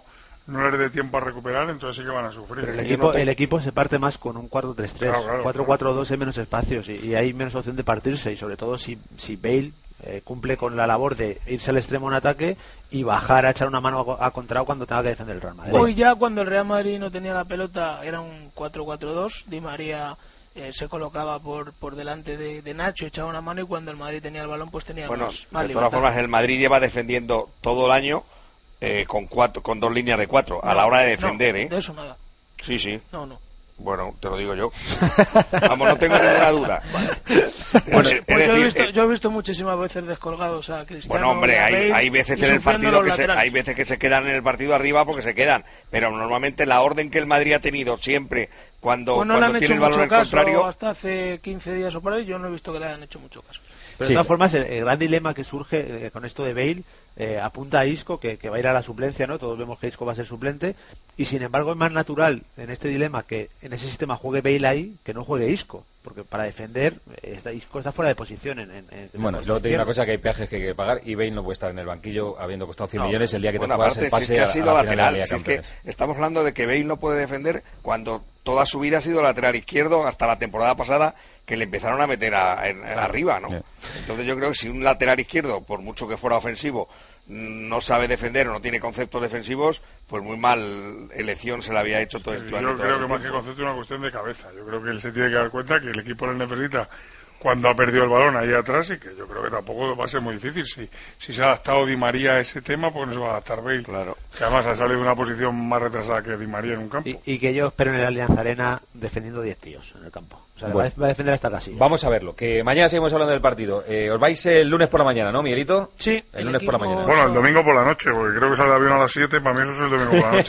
[SPEAKER 10] no les dé tiempo a recuperar, entonces sí que van a sufrir.
[SPEAKER 9] Pero el equipo, el equipo se parte más con un cuatro tres tres,
[SPEAKER 10] claro, claro,
[SPEAKER 9] cuatro cuatro dos hay menos espacios y, y hay menos opción de partirse, y sobre todo si, si Bale eh, cumple con la labor de irse al extremo en ataque y bajar a echar una mano a, a contrao cuando tenga que defender el Real Madrid.
[SPEAKER 2] Hoy ya cuando el Real Madrid no tenía la pelota era un cuatro cuatro dos, Di María eh, se colocaba por por delante de, de Nacho, echaba una mano, y cuando el Madrid tenía el balón pues tenía
[SPEAKER 11] bueno,
[SPEAKER 2] más, más
[SPEAKER 11] de todas
[SPEAKER 2] libertad.
[SPEAKER 11] formas el Madrid lleva defendiendo todo el año eh, con cuatro, con dos líneas de cuatro no, a la hora de defender,
[SPEAKER 2] no,
[SPEAKER 11] ¿eh?
[SPEAKER 2] De eso nada.
[SPEAKER 11] Sí, sí.
[SPEAKER 2] No, no.
[SPEAKER 11] Bueno, te lo digo yo. Vamos, no tengo ninguna duda.
[SPEAKER 2] Vale.
[SPEAKER 11] Bueno,
[SPEAKER 2] pues, pues yo, he visto, yo he visto muchísimas veces descolgados a Cristiano.
[SPEAKER 11] Bueno, hombre, hay,
[SPEAKER 2] Bale,
[SPEAKER 11] hay veces en el partido que se, hay veces que se quedan en el partido arriba porque se quedan, pero normalmente la orden que el Madrid ha tenido siempre cuando,
[SPEAKER 2] pues no
[SPEAKER 11] cuando
[SPEAKER 2] le han
[SPEAKER 11] tiene
[SPEAKER 2] hecho
[SPEAKER 11] el balón
[SPEAKER 2] mucho
[SPEAKER 11] al
[SPEAKER 2] caso,
[SPEAKER 11] contrario.
[SPEAKER 2] hasta hace quince días o por ahí yo no he visto que le hayan hecho mucho caso.
[SPEAKER 9] Pero de todas formas, el, el gran dilema que surge eh, con esto de Bale eh, apunta a Isco, que, que va a ir a la suplencia, ¿no? Todos vemos que Isco va a ser suplente, y sin embargo es más natural en este dilema que en ese sistema juegue Bale ahí que no juegue Isco, porque para defender eh, Isco está fuera de posición. En, en, en
[SPEAKER 3] bueno, luego te digo una cosa, que hay peajes que hay que pagar y Bale no puede estar en el banquillo habiendo costado cien
[SPEAKER 11] no,
[SPEAKER 3] millones el día que
[SPEAKER 11] bueno,
[SPEAKER 3] te juegas el pase
[SPEAKER 11] si es que ha sido
[SPEAKER 3] a la
[SPEAKER 11] lateral,
[SPEAKER 3] final de la
[SPEAKER 11] si es
[SPEAKER 3] Campeones.
[SPEAKER 11] que estamos hablando de que Bale no puede defender cuando toda su vida ha sido lateral izquierdo hasta la temporada pasada, que le empezaron a meter a, en, en arriba, ¿no? Sí. Entonces yo creo que si un lateral izquierdo, por mucho que fuera ofensivo, no sabe defender o no tiene conceptos defensivos, pues muy mal elección se le había hecho todo esto.
[SPEAKER 10] Yo creo que tiempo. Más que concepto es una cuestión de cabeza. Yo creo que él se tiene que dar cuenta que el equipo le necesita cuando ha perdido el balón ahí atrás, y que yo creo que tampoco va a ser muy difícil. Si, si se ha adaptado Di María a ese tema, pues no se va a adaptar Bale.
[SPEAKER 11] Claro.
[SPEAKER 10] Que además ha salido de una posición más retrasada que Di María en un campo.
[SPEAKER 9] Y, y que yo espero en el Allianz Arena defendiendo diez tíos en el campo. O sea, bueno, va a defender hasta casi.
[SPEAKER 3] Vamos a verlo, que mañana seguimos hablando del partido. Eh, os vais el lunes por la mañana, ¿no, Miguelito?
[SPEAKER 2] Sí.
[SPEAKER 3] El, el lunes por la mañana.
[SPEAKER 10] Bueno, el domingo por la noche, porque creo que sale el avión a las siete, para mí eso es el domingo por la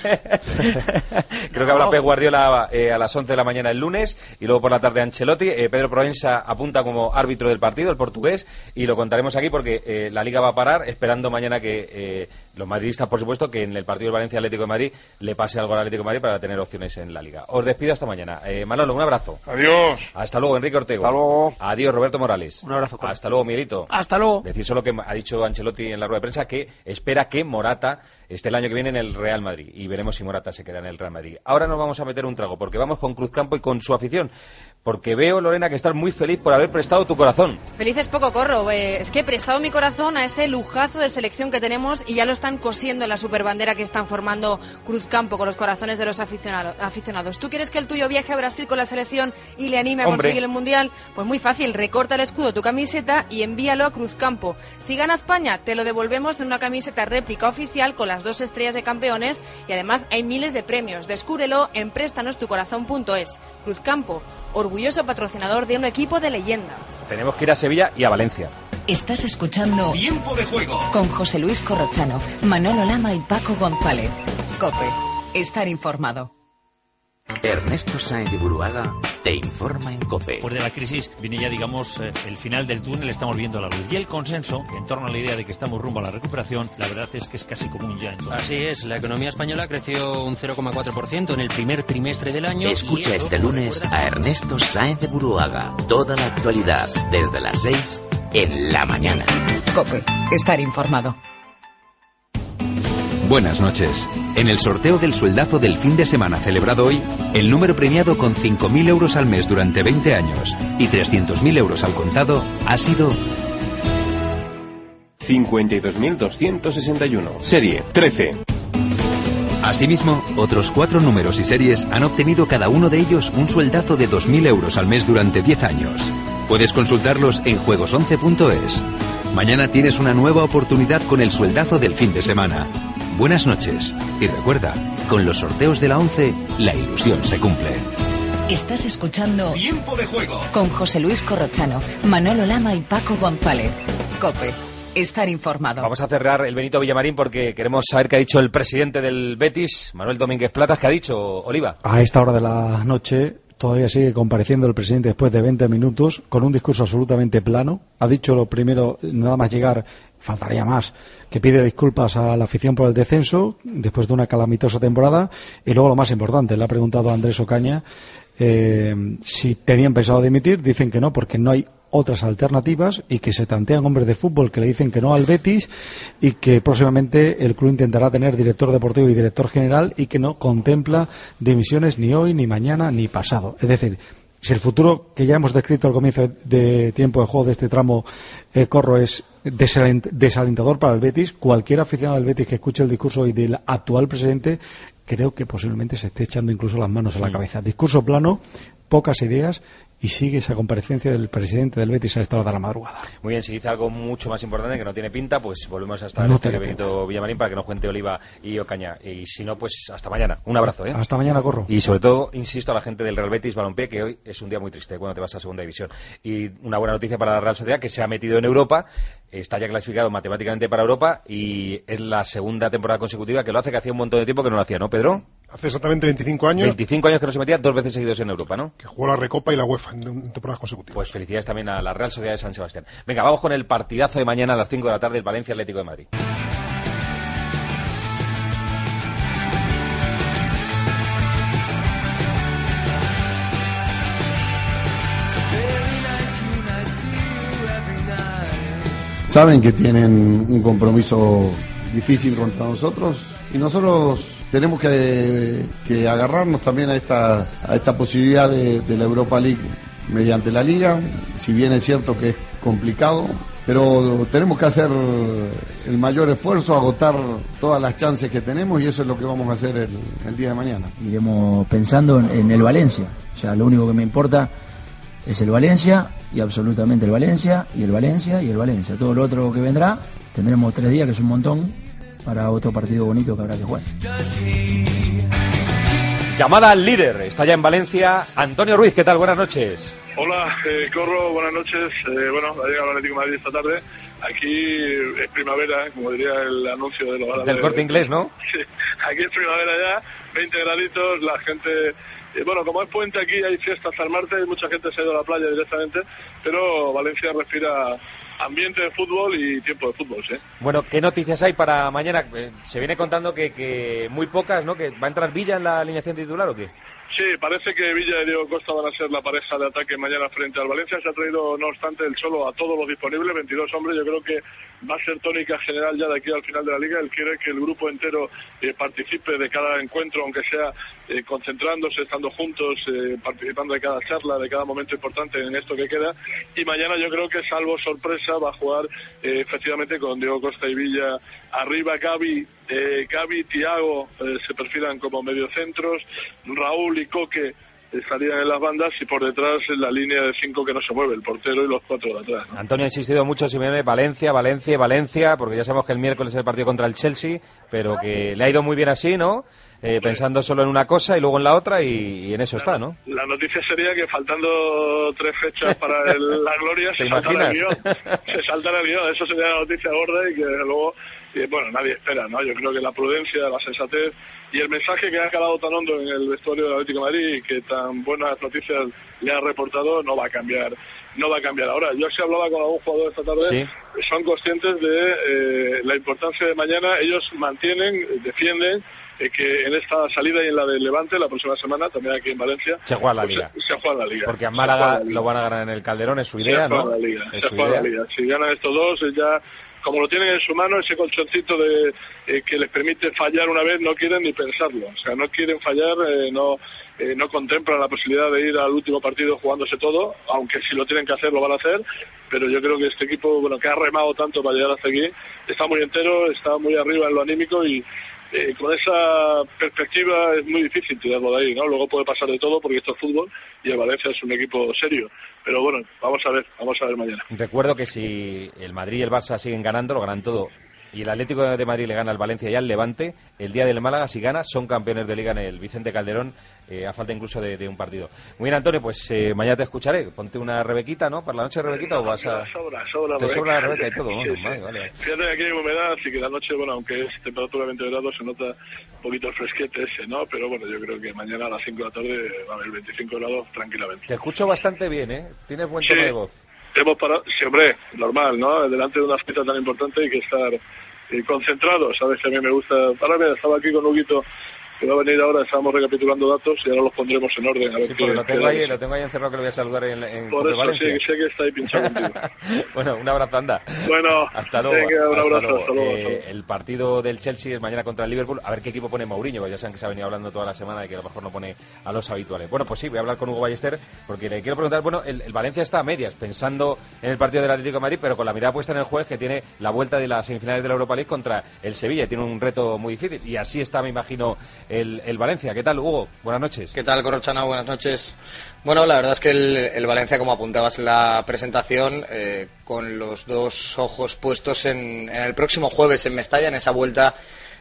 [SPEAKER 10] noche.
[SPEAKER 3] Creo que habla Pep Guardiola eh, a las once de la mañana el lunes, y luego por la tarde Ancelotti. Eh, Pedro Proensa apunta como árbitro del partido, el portugués, y lo contaremos aquí porque eh, la Liga va a parar, esperando mañana que eh, los madridistas, por supuesto, que en el partido del Valencia Atlético de Madrid le pase algo al Atlético de Madrid para tener opciones en la Liga. Os despido hasta mañana. Eh, Manolo, un abrazo.
[SPEAKER 10] Adiós.
[SPEAKER 3] Hasta luego, Enrique Ortego.
[SPEAKER 11] Hasta luego.
[SPEAKER 3] Adiós, Roberto Morales.
[SPEAKER 9] Un abrazo.
[SPEAKER 3] Con... Hasta luego, Miguelito.
[SPEAKER 2] Hasta luego.
[SPEAKER 3] Decir solo que ha dicho Ancelotti en la rueda de prensa que espera que Morata esté el año que viene en el Real Madrid, y veremos si Morata se queda en el Real Madrid. Ahora nos vamos a meter un trago, porque vamos con Cruzcampo y con su afición, porque veo, Lorena, que estás muy feliz por haber prestado tu corazón.
[SPEAKER 13] Feliz es poco, Corro. Eh, es que he prestado mi corazón a ese lujazo de selección que tenemos, y ya lo están cosiendo en la superbandera que están formando Cruzcampo con los corazones de los aficionado, aficionados. ¿Tú quieres que el tuyo viaje a Brasil con la selección y le anime a
[SPEAKER 3] Hombre.
[SPEAKER 13] conseguir el Mundial? Pues muy fácil, recorta el escudo de tu camiseta y envíalo a Cruzcampo. Si gana España, te lo devolvemos en una camiseta réplica oficial con las dos estrellas de campeones, y además hay miles de premios. Descúbrelo en préstanostucorazón punto es. Cruzcampo, orgulloso patrocinador de un equipo de leyenda.
[SPEAKER 3] Tenemos que ir a Sevilla y a Valencia.
[SPEAKER 1] Estás escuchando
[SPEAKER 14] Tiempo de Juego
[SPEAKER 1] con José Luis Corrochano, Manolo Lama y Paco González. COPE, estar informado.
[SPEAKER 14] Ernesto Sáenz de Buruaga te informa en COPE.
[SPEAKER 15] Después de la crisis viene ya, digamos, eh, el final del túnel, estamos viendo la luz. Y el consenso, en torno a la idea de que estamos rumbo a la recuperación, la verdad es que es casi común ya. Entonces.
[SPEAKER 16] Así es, la economía española creció un cero coma cuatro por ciento en el primer trimestre del año.
[SPEAKER 14] Escucha
[SPEAKER 16] y
[SPEAKER 14] este lunes a Ernesto Sáenz de Buruaga. Toda la actualidad, desde las seis en la mañana.
[SPEAKER 1] COPE, estar informado.
[SPEAKER 17] Buenas noches. En el sorteo del sueldazo del fin de semana celebrado hoy, el número premiado con cinco mil euros al mes durante veinte años y trescientos mil euros al contado ha sido
[SPEAKER 18] cincuenta y dos mil doscientos sesenta y uno. Serie trece.
[SPEAKER 17] Asimismo, otros cuatro números y series han obtenido cada uno de ellos un sueldazo de dos mil euros al mes durante diez años. Puedes consultarlos en juegos once punto es. Mañana tienes una nueva oportunidad con el sueldazo del fin de semana. Buenas noches. Y recuerda, con los sorteos de la once, la ilusión se cumple.
[SPEAKER 1] Estás escuchando
[SPEAKER 14] Tiempo de Juego
[SPEAKER 1] con José Luis Corrochano, Manolo Lama y Paco González. COPE, estar informado.
[SPEAKER 3] Vamos a cerrar el Benito Villamarín porque queremos saber qué ha dicho el presidente del Betis, Manuel Domínguez Platas. ¿Qué ha dicho, Oliva?
[SPEAKER 19] A esta hora de la noche todavía sigue compareciendo el presidente después de veinte minutos con un discurso absolutamente plano. Ha dicho lo primero, nada más llegar, faltaría más, que pide disculpas a la afición por el descenso después de una calamitosa temporada, y luego lo más importante, le ha preguntado a Andrés Ocaña eh, si tenían pensado dimitir, dicen que no, porque no hay otras alternativas, y que se tantean hombres de fútbol que le dicen que no al Betis, y que próximamente el club intentará tener director deportivo y director general, y que no contempla dimisiones ni hoy, ni mañana, ni pasado. Es decir, si el futuro que ya hemos descrito al comienzo de tiempo de juego de este tramo, eh, Corro, es desalent- desalentador para el Betis, cualquier aficionado del Betis que escuche el discurso hoy del actual presidente, creo que posiblemente se esté echando incluso las manos a la cabeza. Discurso plano, pocas ideas, y sigue esa comparecencia del presidente del Betis a esta hora de la madrugada.
[SPEAKER 3] Muy bien, si dice algo mucho más importante que no tiene pinta, pues volvemos hasta
[SPEAKER 19] No
[SPEAKER 3] el
[SPEAKER 19] tiene
[SPEAKER 3] Benito Villamarín para que nos cuente Oliva y Ocaña. Y si no, pues hasta mañana. Un abrazo, ¿eh?
[SPEAKER 19] Hasta mañana, Corro.
[SPEAKER 3] Y sobre todo, insisto a la gente del Real Betis Balompié que hoy es un día muy triste cuando te vas a segunda división. Y una buena noticia para la Real Sociedad, que se ha metido en Europa, está ya clasificado matemáticamente para Europa, y es la segunda temporada consecutiva que lo hace, que hacía un montón de tiempo que no lo hacía, ¿no, Pedro?
[SPEAKER 20] Hace exactamente veinticinco años.
[SPEAKER 3] veinticinco años que no se metía dos veces seguidos en Europa, ¿no?
[SPEAKER 20] Que jugó la Recopa y la UEFA en temporadas consecutivas.
[SPEAKER 3] Pues felicidades también a la Real Sociedad de San Sebastián. Venga, vamos con el partidazo de mañana a las cinco de la tarde, el Valencia Atlético de Madrid.
[SPEAKER 21] Saben que tienen un compromiso difícil contra nosotros, y nosotros tenemos que, que agarrarnos también a esta, a esta posibilidad de, de la Europa League mediante la Liga, si bien es cierto que es complicado, pero tenemos que hacer el mayor esfuerzo, agotar todas las chances que tenemos, y eso es lo que vamos a hacer el, el día de mañana.
[SPEAKER 22] Iremos pensando en, en el Valencia, o sea, lo único que me importa es el Valencia, y absolutamente el Valencia, y el Valencia, y el Valencia. Todo lo otro que vendrá, tendremos tres días, que es un montón, para otro partido bonito que habrá que jugar.
[SPEAKER 3] Llamada al líder, está ya en Valencia, Antonio Ruiz. ¿Qué tal? Buenas noches.
[SPEAKER 23] Hola, eh, Corro, buenas noches. Eh, bueno, ha llegado el Atlético de Madrid esta tarde. Aquí es primavera, como diría el anuncio de los árabes.
[SPEAKER 3] Del Corte Inglés, ¿no?
[SPEAKER 23] Sí, aquí es primavera ya, veinte graditos, la gente... Eh, bueno, como es puente aquí, hay fiestas hasta el martes, mucha gente se ha ido a la playa directamente, pero Valencia respira ambiente de fútbol y tiempo de fútbol, ¿sí?
[SPEAKER 3] Bueno, ¿qué noticias hay para mañana? Eh, se viene contando que, que muy pocas, ¿no? ¿Que va a entrar Villa en la alineación titular o qué?
[SPEAKER 23] Sí, parece que Villa y Diego Costa van a ser la pareja de ataque mañana frente al Valencia. Se ha traído, no obstante, el Cholo a todos los disponibles, veintidós hombres. Yo creo que va a ser tónica general ya de aquí al final de la Liga. Él quiere que el grupo entero eh, participe de cada encuentro, aunque sea eh, concentrándose, estando juntos, eh, participando de cada charla, de cada momento importante en esto que queda. Y mañana yo creo que, salvo sorpresa, va a jugar eh, efectivamente con Diego Costa y Villa arriba. Gavi, eh, Gavi, Thiago eh, se perfilan como mediocentros, Raúl y Coque estarían en las bandas, y por detrás en la línea de cinco que no se mueve, el portero y los cuatro de atrás, ¿no?
[SPEAKER 3] Antonio ha insistido mucho, Simeone, Valencia, Valencia, Valencia, porque ya sabemos que el miércoles es el partido contra el Chelsea, pero que le ha ido muy bien así, ¿no? Eh, pensando solo en una cosa y luego en la otra, y, y en eso está, ¿no?
[SPEAKER 23] La noticia sería que faltando tres fechas para el, la gloria se saltara el guión, se saltara el guión, eso sería la noticia gorda, y que luego, y, bueno, nadie espera, ¿no? Yo creo que la prudencia, la sensatez y el mensaje que ha calado tan hondo en el vestuario del Atlético de Madrid y que tan buenas noticias le ha reportado, no va a cambiar, no va a cambiar ahora. Yo sí hablaba con algún jugador esta tarde, sí. Son conscientes de eh, la importancia de mañana. Ellos mantienen, defienden eh, que en esta salida y en la del Levante la próxima semana, también aquí en Valencia,
[SPEAKER 3] se juega la
[SPEAKER 23] pues
[SPEAKER 3] Liga.
[SPEAKER 23] Se, se juega la Liga.
[SPEAKER 3] Porque a Málaga lo van a ganar en el Calderón, es su idea,
[SPEAKER 23] se
[SPEAKER 3] ¿no?
[SPEAKER 23] La Liga.
[SPEAKER 3] Es
[SPEAKER 23] se
[SPEAKER 3] su
[SPEAKER 23] juega
[SPEAKER 3] idea.
[SPEAKER 23] la Liga. Si ganan estos dos, ya, como lo tienen en su mano, ese colchoncito de eh, que les permite fallar una vez, no quieren ni pensarlo. O sea, no quieren fallar, eh, no eh, no contemplan la posibilidad de ir al último partido jugándose todo, aunque si lo tienen que hacer, lo van a hacer. Pero yo creo que este equipo, bueno, que ha remado tanto para llegar hasta aquí, está muy entero, está muy arriba en lo anímico, y Eh, con esa perspectiva es muy difícil tirarlo de ahí, ¿no? Luego puede pasar de todo, porque esto es fútbol y el Valencia es un equipo serio. Pero bueno, vamos a ver, vamos a ver mañana.
[SPEAKER 3] Recuerdo que si el Madrid y el Barça siguen ganando, lo ganan todo, y el Atlético de Madrid le gana al Valencia y al Levante, el día del Málaga, si gana, son campeones de Liga en el Vicente Calderón, eh, a falta incluso de, de un partido. Muy bien, Antonio, pues eh, mañana te escucharé. Ponte una Rebequita, ¿no? ¿Para la noche Rebequita o vas a...?
[SPEAKER 23] Sobra, sobra.
[SPEAKER 3] Te sobra la Rebeca y todo, bueno,
[SPEAKER 23] sí,
[SPEAKER 3] vale,
[SPEAKER 23] sí.
[SPEAKER 3] vale.
[SPEAKER 23] Fíjate que aquí hay humedad, así que la noche, bueno, aunque es temperatura veinte grados, se nota un poquito el fresquete ese, ¿no? Pero bueno, yo creo que mañana a las cinco de la tarde va a haber veinticinco grados tranquilamente.
[SPEAKER 3] Te escucho bastante bien, ¿eh? Tienes buen
[SPEAKER 23] sí.
[SPEAKER 3] tono de voz.
[SPEAKER 23] Hemos parado, sí, hombre, normal, ¿no? Delante de una fiesta tan importante hay que estar eh, concentrados. A veces a mí me gusta... Ahora mira, estaba aquí con Huguito que va a venir ahora. Estábamos recapitulando datos y ahora los pondremos en orden. A ver
[SPEAKER 3] sí,
[SPEAKER 23] qué,
[SPEAKER 3] lo tengo,
[SPEAKER 23] qué
[SPEAKER 3] ahí, lo tengo ahí encerrado, que lo voy a saludar en, en
[SPEAKER 23] Por eso
[SPEAKER 3] Valencia.
[SPEAKER 23] sí, sé que está ahí pinchado contigo.
[SPEAKER 3] Bueno, un abrazo, anda.
[SPEAKER 23] Bueno,
[SPEAKER 3] hasta luego.
[SPEAKER 23] venga, un
[SPEAKER 3] hasta
[SPEAKER 23] abrazo,
[SPEAKER 3] luego.
[SPEAKER 23] hasta luego,
[SPEAKER 3] Eh,
[SPEAKER 23] hasta luego.
[SPEAKER 3] El partido del Chelsea es mañana contra el Liverpool. A ver qué equipo pone Mourinho, porque ya saben que se ha venido hablando toda la semana de que a lo mejor no pone a los habituales. Bueno, pues sí, voy a hablar con Hugo Ballester, porque le quiero preguntar, bueno, el, el Valencia está a medias, pensando en el partido del Atlético de Madrid, pero con la mirada puesta en el jueves, que tiene la vuelta de las semifinales de la Europa League contra el Sevilla, y tiene un reto muy difícil, y así está, me imagino, el, el Valencia. ¿Qué tal, Hugo? Buenas noches.
[SPEAKER 4] ¿Qué tal, Corrochano? Buenas noches. Bueno, la verdad es que el, el Valencia, como apuntabas en la presentación, eh, con los dos ojos puestos en, en el próximo jueves en Mestalla, en esa vuelta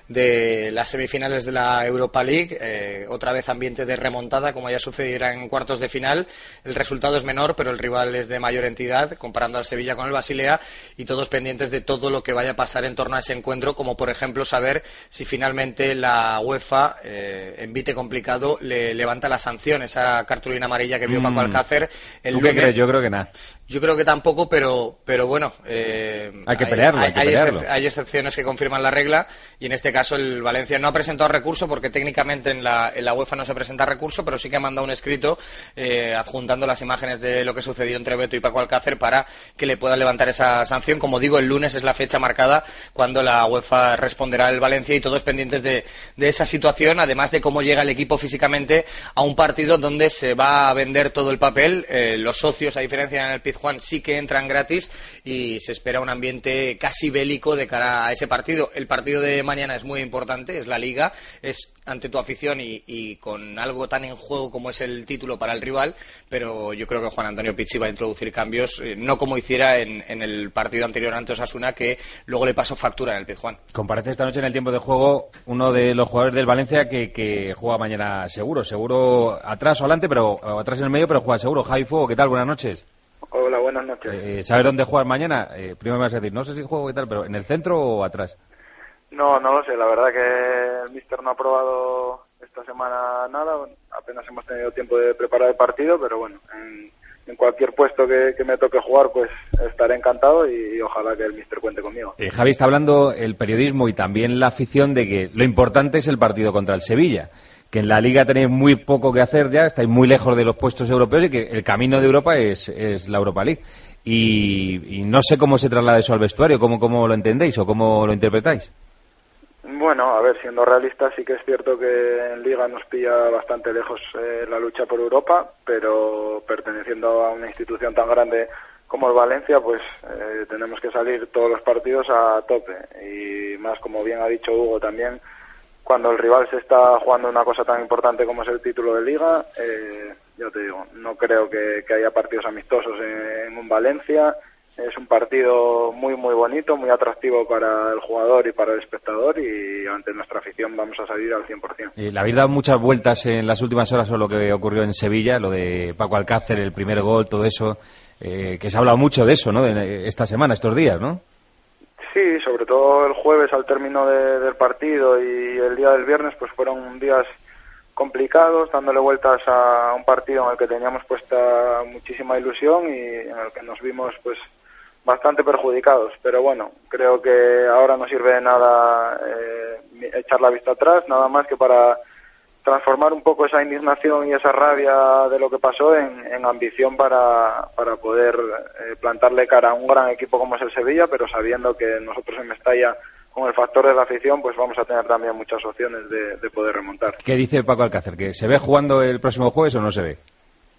[SPEAKER 4] de las semifinales de la Europa League, eh, otra vez ambiente de remontada, como ya sucediera en cuartos de final. El resultado es menor, pero el rival es de mayor entidad, comparando al Sevilla con el Basilea, y todos pendientes de todo lo que vaya a pasar en torno a ese encuentro, como por ejemplo saber si finalmente la UEFA, eh, en vite complicado, le levanta la sanción, esa cartulina amarilla que vio
[SPEAKER 3] Mm.
[SPEAKER 4] Paco Alcácer el
[SPEAKER 3] ¿Tú qué
[SPEAKER 4] lunes.
[SPEAKER 3] crees? Yo creo que nada.
[SPEAKER 4] Yo creo que tampoco, pero pero bueno, eh,
[SPEAKER 3] Hay que pelearlo, hay que
[SPEAKER 4] hay,
[SPEAKER 3] pelearlo.
[SPEAKER 4] excep- hay excepciones que confirman la regla, y en este caso el Valencia no ha presentado recurso, porque técnicamente en la, en la UEFA no se presenta recurso, pero sí que ha mandado un escrito eh, adjuntando las imágenes de lo que sucedió entre Beto y Paco Alcácer para que le puedan levantar esa sanción. Como digo, el lunes es la fecha marcada cuando la UEFA responderá al Valencia, y todos pendientes de, de esa situación, además de cómo llega el equipo físicamente a un partido donde se va a vender todo el papel. Eh, los socios, a diferencia en el Pizjuán, sí que entran gratis, y se espera un ambiente casi bélico de cara a ese partido. El partido de mañana es muy importante, es la Liga, es ante tu afición y, y con algo tan en juego como es el título para el rival, pero yo creo que Juan Antonio Pizzi va a introducir cambios, eh, no como hiciera en, en el partido anterior ante Osasuna, que luego le pasó factura en el Pizjuán.
[SPEAKER 3] Comparece esta noche en el tiempo de juego uno de los jugadores del Valencia que, que juega mañana seguro, seguro atrás o adelante, pero o atrás en el medio, pero juega seguro. Javi Fuego, ¿qué tal? Buenas noches.
[SPEAKER 5] Hola, buenas noches.
[SPEAKER 3] Eh, ¿Sabes dónde jugar mañana? Eh, primero me vas a decir, no sé si juego y tal, pero ¿en el centro o atrás?
[SPEAKER 5] No, no lo sé. La verdad que el míster no ha probado esta semana nada. Apenas hemos tenido tiempo de preparar el partido, pero bueno, en, en cualquier puesto que, que me toque jugar, pues estaré encantado, y, y ojalá que el míster cuente conmigo.
[SPEAKER 3] Eh, Javi, está hablando el periodismo y también la afición de que lo importante es el partido contra el Sevilla, que en la Liga tenéis muy poco que hacer ya, estáis muy lejos de los puestos europeos, y que el camino de Europa es, es la Europa League. Y, y no sé cómo se traslada eso al vestuario, cómo, cómo lo entendéis o cómo lo interpretáis.
[SPEAKER 5] Bueno, a ver, siendo realistas, sí que es cierto que en Liga nos pilla bastante lejos eh, la lucha por Europa, pero perteneciendo a una institución tan grande como el Valencia, pues eh, tenemos que salir todos los partidos a tope. Y más, como bien ha dicho Hugo también, cuando el rival se está jugando una cosa tan importante como es el título de Liga, eh, yo te digo, no creo que, que haya partidos amistosos en, en un Valencia. Es un partido muy muy bonito, muy atractivo para el jugador y para el espectador, y ante nuestra afición vamos a salir al cien por ciento.
[SPEAKER 3] Eh, le habéis dado muchas vueltas en las últimas horas sobre lo que ocurrió en Sevilla, lo de Paco Alcácer, el primer gol, todo eso, eh, que se ha hablado mucho de eso, ¿no? De esta semana, estos días, ¿no?
[SPEAKER 5] Sí, sobre todo el jueves al término de, del partido, y el día del viernes pues fueron días complicados, dándole vueltas a un partido en el que teníamos puesta muchísima ilusión y en el que nos vimos pues bastante perjudicados. Pero bueno, creo que ahora no sirve de nada eh, echar la vista atrás, nada más que para transformar un poco esa indignación y esa rabia de lo que pasó en, en ambición para, para poder eh, plantarle cara a un gran equipo como es el Sevilla, pero sabiendo que nosotros en Mestalla, con el factor de la afición, pues vamos a tener también muchas opciones de, de poder remontar.
[SPEAKER 3] ¿Qué dice Paco Alcácer? ¿Que se ve jugando el próximo jueves o no se ve?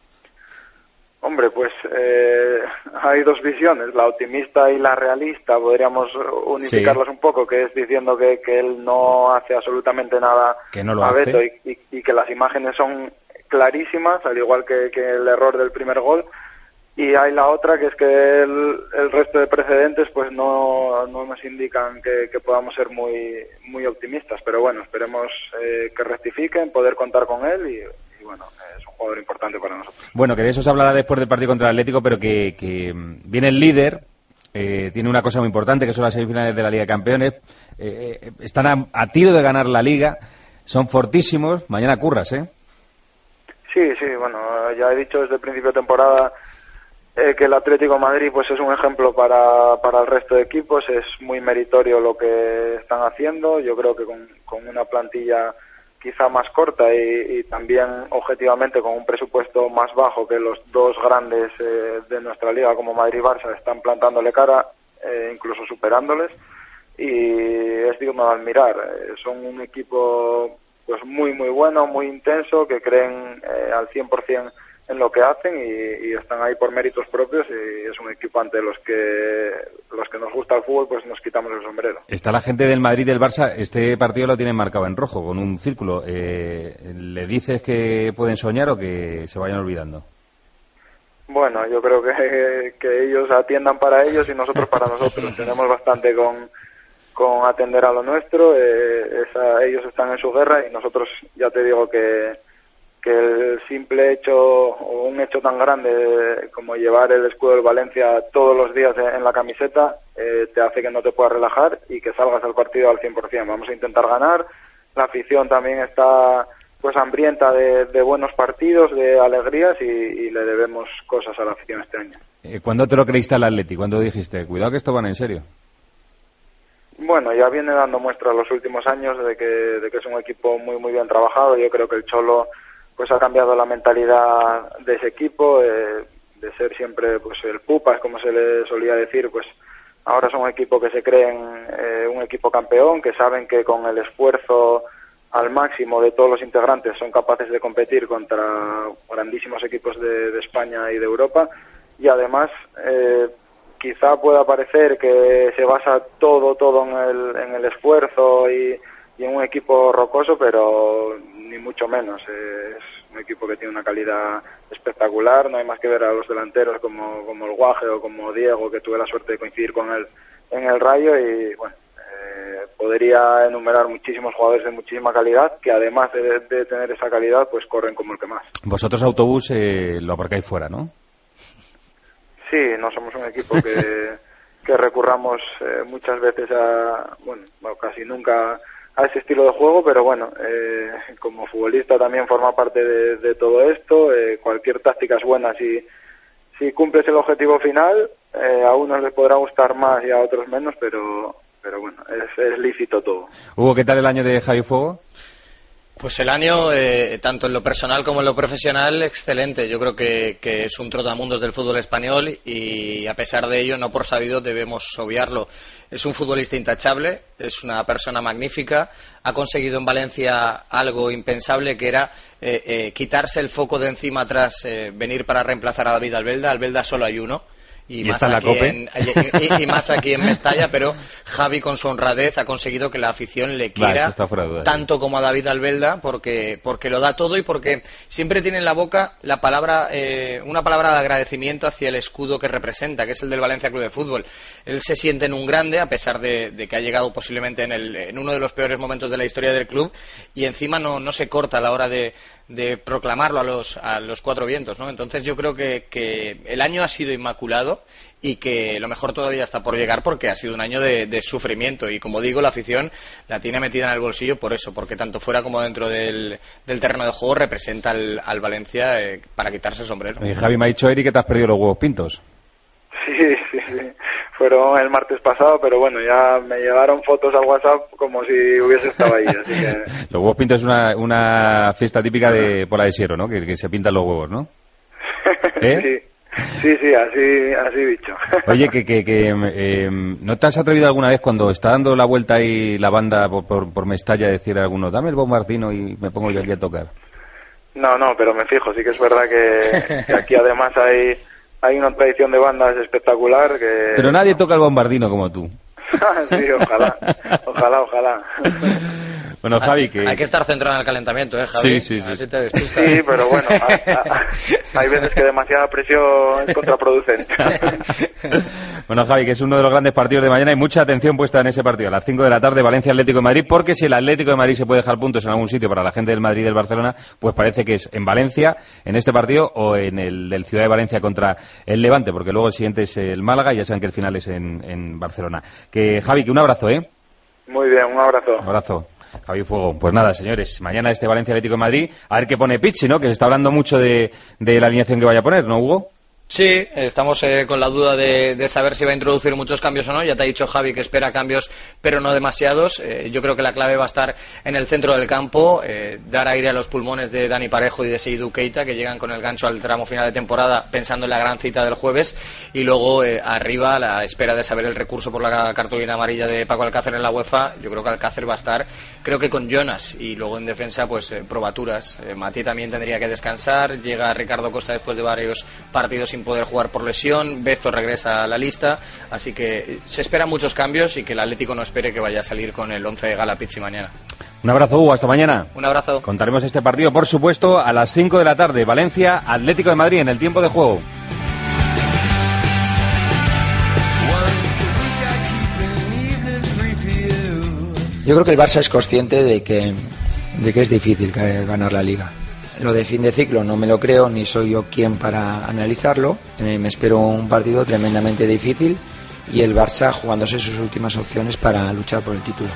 [SPEAKER 5] Hombre, pues eh, hay dos visiones, la optimista y la realista, podríamos unificarlas sí. un poco, que es diciendo que, que él no hace absolutamente nada
[SPEAKER 3] que no lo
[SPEAKER 5] a
[SPEAKER 3] hace.
[SPEAKER 5] Beto y, y, y que las imágenes son clarísimas, al igual que, que el error del primer gol. Y hay la otra, que es que el, el resto de precedentes pues no, no nos indican que, que podamos ser muy muy optimistas, pero bueno, esperemos eh, que rectifiquen, poder contar con él y, y bueno, es un jugador importante para nosotros.
[SPEAKER 3] Bueno, que de eso se hablará después del partido contra el Atlético, pero que, que viene el líder, eh, tiene una cosa muy importante, que son las semifinales de la Liga de Campeones, eh, están a, a tiro de ganar la Liga, son fortísimos, mañana curras, ¿eh?
[SPEAKER 5] Sí, sí, bueno, ya he dicho desde el principio de temporada Eh, que el Atlético de Madrid pues es un ejemplo para, para el resto de equipos, es muy meritorio lo que están haciendo, yo creo que con, con una plantilla quizá más corta y, y también objetivamente con un presupuesto más bajo que los dos grandes eh, de nuestra liga como Madrid y Barça están plantándole cara, eh, incluso superándoles, y es digno de admirar. Eh, son un equipo pues muy muy bueno, muy intenso, que creen eh, al cien por ciento en lo que hacen y, y están ahí por méritos propios, y es un equipo ante los que los que nos gusta el fútbol pues nos quitamos el sombrero.
[SPEAKER 3] Está la gente del Madrid y del Barça, este partido lo tienen marcado en rojo con un círculo. Eh, ¿Le dices que pueden soñar o que se vayan olvidando?
[SPEAKER 5] Bueno, yo creo que, que ellos atiendan para ellos y nosotros para nosotros. Tenemos bastante con con atender a lo nuestro. Eh, esa, ellos están en su guerra y nosotros, ya te digo que que el simple hecho o un hecho tan grande como llevar el escudo del Valencia todos los días en la camiseta eh, te hace que no te puedas relajar y que salgas al partido al cien por ciento. Vamos a intentar ganar. La afición también está pues hambrienta de, de buenos partidos, de alegrías, y, y le debemos cosas a la afición este año.
[SPEAKER 3] Eh, ¿Cuándo te lo creíste al Atleti? ¿Cuándo dijiste, cuidado que esto van en serio?
[SPEAKER 5] Bueno, ya viene dando muestra los últimos años de que, de que es un equipo muy muy bien trabajado. Yo creo que el Cholo pues ha cambiado la mentalidad de ese equipo, eh, de ser siempre pues el pupas, como se le solía decir, pues ahora son un equipo que se creen eh, un equipo campeón, que saben que con el esfuerzo al máximo de todos los integrantes son capaces de competir contra grandísimos equipos de, de España y de Europa, y además eh, quizá pueda parecer que se basa todo todo en el, en el esfuerzo y y en un equipo rocoso, pero ni mucho menos. Eh, es un equipo que tiene una calidad espectacular. No hay más que ver a los delanteros como, como el Guaje o como Diego, que tuve la suerte de coincidir con él en el Rayo, y bueno, eh, podría enumerar muchísimos jugadores de muchísima calidad que además de, de tener esa calidad pues corren como el que más.
[SPEAKER 3] Vosotros autobús eh, lo aparcáis fuera, ¿no?
[SPEAKER 5] Sí, no somos un equipo que, que recurramos eh, muchas veces a, bueno, casi nunca a ese estilo de juego, pero bueno, eh, como futbolista también forma parte de, de todo esto. Eh, cualquier táctica es buena si, si cumples el objetivo final. Eh, a unos les podrá gustar más y a otros menos, pero pero bueno, es, es lícito todo.
[SPEAKER 3] Hugo, ¿qué tal el año de Javi Fuego?
[SPEAKER 4] Pues el año, eh, tanto en lo personal como en lo profesional, excelente. Yo creo que, que es un trotamundos del fútbol español y, a pesar de ello, no por sabido debemos obviarlo. Es un futbolista intachable, es una persona magnífica, ha conseguido en Valencia algo impensable, que era eh, eh, quitarse el foco de encima tras eh, venir para reemplazar a David Albelda. Albelda solo hay uno. Y, y, más aquí la en, y, y más aquí en Mestalla, pero Javi con su honradez ha conseguido que la afición le quiera
[SPEAKER 3] duda,
[SPEAKER 4] tanto
[SPEAKER 3] ¿eh?
[SPEAKER 4] como a David Albelda, porque porque lo da todo y porque siempre tiene en la boca la palabra eh, una palabra de agradecimiento hacia el escudo que representa, que es el del Valencia Club de Fútbol. Él se siente en un grande, a pesar de, de que ha llegado posiblemente en, el, en uno de los peores momentos de la historia del club, y encima no, no se corta a la hora de de proclamarlo a los a los cuatro vientos, ¿no? Entonces yo creo que, que el año ha sido inmaculado y que lo mejor todavía está por llegar, porque ha sido un año de, de sufrimiento, y como digo, la afición la tiene metida en el bolsillo por eso, porque tanto fuera como dentro del, del terreno de juego representa al, al Valencia eh, para quitarse el sombrero.
[SPEAKER 3] Y Javi, me ha dicho Eri que te has perdido los huevos pintos.
[SPEAKER 5] Sí, sí, sí. Fueron el martes pasado, pero bueno, ya me llegaron fotos al WhatsApp como si hubiese estado ahí, así que...
[SPEAKER 3] Los huevos pintos es una, una fiesta típica de Pola de Siero, ¿no? Que, que se pintan los huevos, ¿no? ¿Eh?
[SPEAKER 5] Sí, sí, sí, así, así dicho.
[SPEAKER 3] Oye, que, que, que eh, ¿no te has atrevido alguna vez, cuando está dando la vuelta ahí la banda por, por, por Mestalla, a decir a alguno, dame el bombardino y me pongo yo aquí a tocar?
[SPEAKER 5] No, no, pero me fijo, sí que es verdad que, que aquí además hay... Hay una tradición de bandas espectacular que...
[SPEAKER 3] Pero nadie toca el bombardino como tú.
[SPEAKER 5] Sí, ojalá, ojalá, ojalá.
[SPEAKER 3] Bueno, Javi, que...
[SPEAKER 4] Hay que estar centrado en el calentamiento, ¿eh,
[SPEAKER 3] Sí,
[SPEAKER 4] Javi?
[SPEAKER 3] sí, sí.
[SPEAKER 4] Así te
[SPEAKER 5] sí, pero bueno, a, a, hay veces que demasiada presión es contraproducente.
[SPEAKER 3] Bueno, Javi, que es uno de los grandes partidos de mañana, y mucha atención puesta en ese partido, a las cinco de la tarde, Valencia Atlético de Madrid, porque si el Atlético de Madrid se puede dejar puntos en algún sitio para la gente del Madrid y del Barcelona, pues parece que es en Valencia, en este partido, o en el del Ciudad de Valencia contra el Levante, porque luego el siguiente es el Málaga, y ya saben que el final es en, en Barcelona. Que Javi, que un abrazo, ¿eh?
[SPEAKER 5] Muy bien, un abrazo.
[SPEAKER 3] Un abrazo. Javi Fuego. Pues nada, señores, mañana este Valencia Atlético de Madrid, a ver qué pone Pichi, ¿no? Que se está hablando mucho de, de la alineación que vaya a poner, ¿no, Hugo?
[SPEAKER 4] Sí, estamos eh, con la duda de, de saber si va a introducir muchos cambios o no. Ya te ha dicho Javi que espera cambios, pero no demasiados. Eh, yo creo que la clave va a estar en el centro del campo, eh, dar aire a los pulmones de Dani Parejo y de Seydou Keita, que llegan con el gancho al tramo final de temporada pensando en la gran cita del jueves, y luego eh, arriba a la espera de saber el recurso por la cartulina amarilla de Paco Alcácer en la UEFA. Yo creo que Alcácer va a estar, creo que con Jonas, y luego en defensa pues eh, probaturas. Eh, Matí también tendría que descansar, llega Ricardo Costa después de varios partidos sin poder jugar por lesión, Bezo regresa a la lista, así que se esperan muchos cambios y que el Atlético no espere que vaya a salir con el once de Gala Pizzi mañana.
[SPEAKER 3] Un abrazo, Hugo, hasta mañana.
[SPEAKER 4] Un abrazo.
[SPEAKER 3] Contaremos este partido, por supuesto, a las cinco de la tarde, Valencia, Atlético de Madrid, en el tiempo de juego.
[SPEAKER 22] Yo creo que el Barça es consciente de que, de que es difícil ganar la Liga. Lo de fin de ciclo no me lo creo, ni soy yo quien para analizarlo. Eh, me espero un partido tremendamente difícil y el Barça jugándose sus últimas opciones para luchar por el título.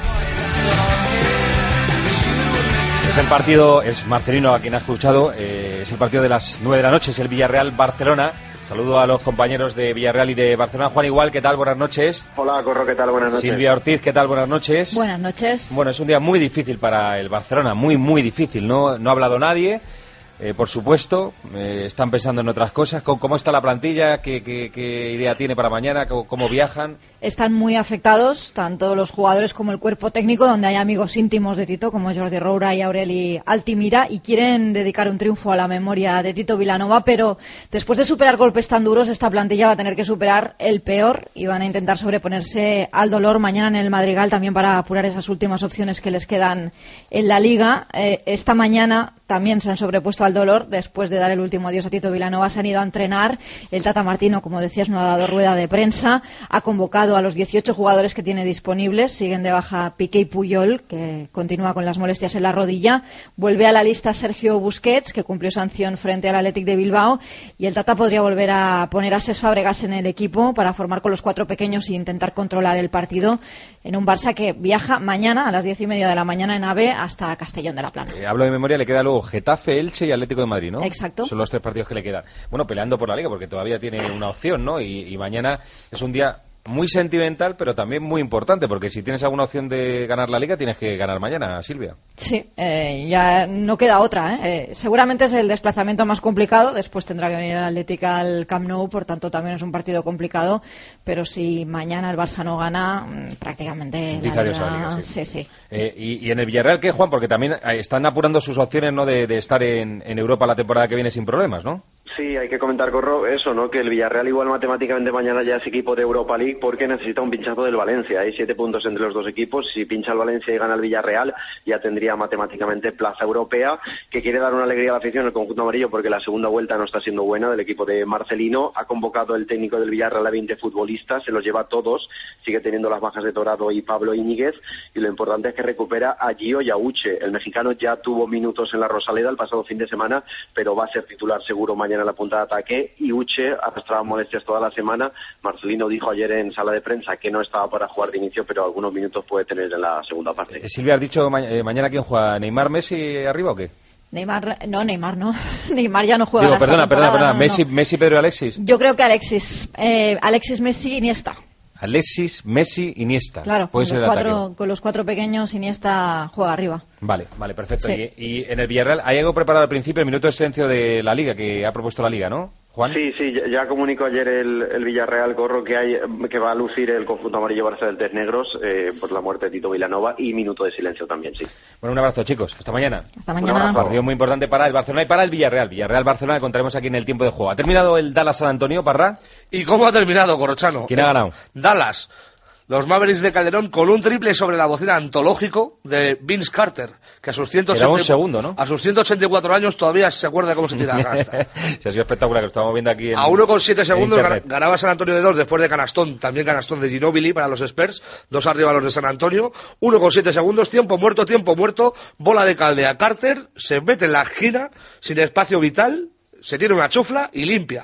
[SPEAKER 3] Es el partido, es Marcelino a quien ha escuchado, eh, es el partido de las nueve de la noche, es el Villarreal-Barcelona. Saludo a los compañeros de Villarreal y de Barcelona. Juan Igual, ¿qué tal? Buenas noches.
[SPEAKER 6] Hola, Corro, ¿qué tal? Buenas noches.
[SPEAKER 3] Silvia Ortiz, ¿qué tal? Buenas noches.
[SPEAKER 7] Buenas noches.
[SPEAKER 3] Bueno, es un día muy difícil para el Barcelona, muy, muy difícil. No, no ha hablado nadie, eh, por supuesto. Eh, están pensando en otras cosas. ¿Cómo, cómo está la plantilla? ¿Qué, qué, qué idea tiene para mañana? ¿Cómo, cómo viajan?
[SPEAKER 7] Están muy afectados, tanto los jugadores como el cuerpo técnico, donde hay amigos íntimos de Tito, como Jordi Roura y Aureli Altimira, y quieren dedicar un triunfo a la memoria de Tito Vilanova, pero después de superar golpes tan duros, esta plantilla va a tener que superar el peor y van a intentar sobreponerse al dolor mañana en el Madrigal, también para apurar esas últimas opciones que les quedan en la Liga. Eh, esta mañana también se han sobrepuesto al dolor, después de dar el último adiós a Tito Vilanova, se han ido a entrenar. El Tata Martino, como decías, no ha dado rueda de prensa, ha convocado a los dieciocho jugadores que tiene disponibles. Siguen de baja Piqué y Puyol, que continúa con las molestias en la rodilla. Vuelve a la lista Sergio Busquets, que cumplió sanción frente al Athletic de Bilbao, y el Tata podría volver a poner a Cesc Fábregas en el equipo para formar con los cuatro pequeños e intentar controlar el partido en un Barça que viaja mañana a las diez y media de la mañana en AVE hasta Castellón de la Plana.
[SPEAKER 3] Eh, hablo de memoria, le queda luego Getafe, Elche y Atlético de Madrid, ¿no?
[SPEAKER 7] Exacto.
[SPEAKER 3] Son los tres partidos que le quedan. Bueno, peleando por la Liga, porque todavía tiene una opción, ¿no? Y, y mañana es un día muy sentimental, pero también muy importante, porque si tienes alguna opción de ganar la Liga, tienes que ganar mañana, Silvia.
[SPEAKER 7] Sí, eh, ya no queda otra, ¿eh? Eh, seguramente es el desplazamiento más complicado, después tendrá que venir el Atlético al Camp Nou, por tanto también es un partido complicado, pero si mañana el Barça no gana, prácticamente
[SPEAKER 3] Dice
[SPEAKER 7] la
[SPEAKER 3] adiós
[SPEAKER 7] Liga...
[SPEAKER 3] a la Liga,
[SPEAKER 7] sí, sí. sí.
[SPEAKER 3] Eh, y, y en el Villarreal, ¿qué, Juan? Porque también están apurando sus opciones, ¿no?, de, de estar en, en Europa la temporada que viene sin problemas, ¿no?
[SPEAKER 6] Sí, hay que comentar, Corro, eso, ¿no? Que el Villarreal igual matemáticamente mañana ya es equipo de Europa League porque necesita un pinchazo del Valencia. Hay siete puntos entre los dos equipos. Si pincha el Valencia y gana el Villarreal, ya tendría matemáticamente plaza europea, que quiere dar una alegría a la afición el conjunto amarillo porque la segunda vuelta no está siendo buena del equipo de Marcelino. Ha convocado el técnico del Villarreal a veinte futbolistas, se los lleva a todos, sigue teniendo las bajas de Torado y Pablo Íñiguez, y lo importante es que recupera a Gio y a Uche. El mexicano ya tuvo minutos en la Rosaleda el pasado fin de semana, pero va a ser titular seguro mañana en la punta de ataque, y Uche arrastraba molestias toda la semana. Marcelino dijo ayer en sala de prensa que no estaba para jugar de inicio, pero algunos minutos puede tener en la segunda parte.
[SPEAKER 3] Eh, Silvia, ¿has dicho ma eh, mañana quién juega? ¿Neymar, Messi arriba o qué?
[SPEAKER 7] Neymar, no, Neymar no. Neymar ya no juega.
[SPEAKER 3] Digo, perdona, perdona, perdona.
[SPEAKER 7] No,
[SPEAKER 3] Messi,
[SPEAKER 7] no.
[SPEAKER 3] Messi, Pedro y Alexis.
[SPEAKER 7] Yo creo que Alexis, eh, Alexis, Messi, Iniesta.
[SPEAKER 3] Alexis, Messi, Iniesta.
[SPEAKER 7] Claro,
[SPEAKER 3] puede
[SPEAKER 7] con,
[SPEAKER 3] ser
[SPEAKER 7] los
[SPEAKER 3] el
[SPEAKER 7] cuatro,
[SPEAKER 3] ataque.
[SPEAKER 7] con los cuatro pequeños, Iniesta juega arriba.
[SPEAKER 3] Vale, vale, perfecto.
[SPEAKER 7] Sí.
[SPEAKER 3] Y, y en el Villarreal, ¿hay algo preparado al principio, el minuto de silencio de la Liga, que ha propuesto la Liga, ¿no, Juan?
[SPEAKER 6] Sí, sí, ya, ya comunicó ayer el, el Villarreal, Corro, que hay que va a lucir el conjunto amarillo Barça del Tez Negros eh, por la muerte de Tito Vilanova, y minuto de silencio también, sí.
[SPEAKER 3] Bueno, un abrazo, chicos. Hasta mañana.
[SPEAKER 7] Hasta mañana.
[SPEAKER 3] Un partido muy importante para el Barcelona y para el Villarreal. Villarreal-Barcelona, que contaremos aquí en el tiempo de juego. ¿Ha terminado el Dallas-San Antonio, Parra?
[SPEAKER 8] ¿Y cómo ha terminado, Corrochano?
[SPEAKER 3] ¿Quién ha ganado?
[SPEAKER 8] Dallas. Los Mavericks de Calderón con un triple sobre la bocina antológico de Vince Carter, que a sus ciento ochenta...
[SPEAKER 3] Era un segundo, ¿no?
[SPEAKER 8] A sus ciento ochenta y cuatro años todavía se acuerda de cómo se tira la canasta.
[SPEAKER 3] Se ha sido espectacular, que lo estamos viendo aquí en
[SPEAKER 8] A uno con siete segundos
[SPEAKER 3] internet.
[SPEAKER 8] ganaba San Antonio de dos después de canastón, también canastón de Ginóbili para los Spurs, dos arriba los de San Antonio, uno con siete segundos, tiempo muerto, tiempo muerto, bola de calde a Carter, se mete en la esquina, sin espacio vital, se tiene una chufla y limpia.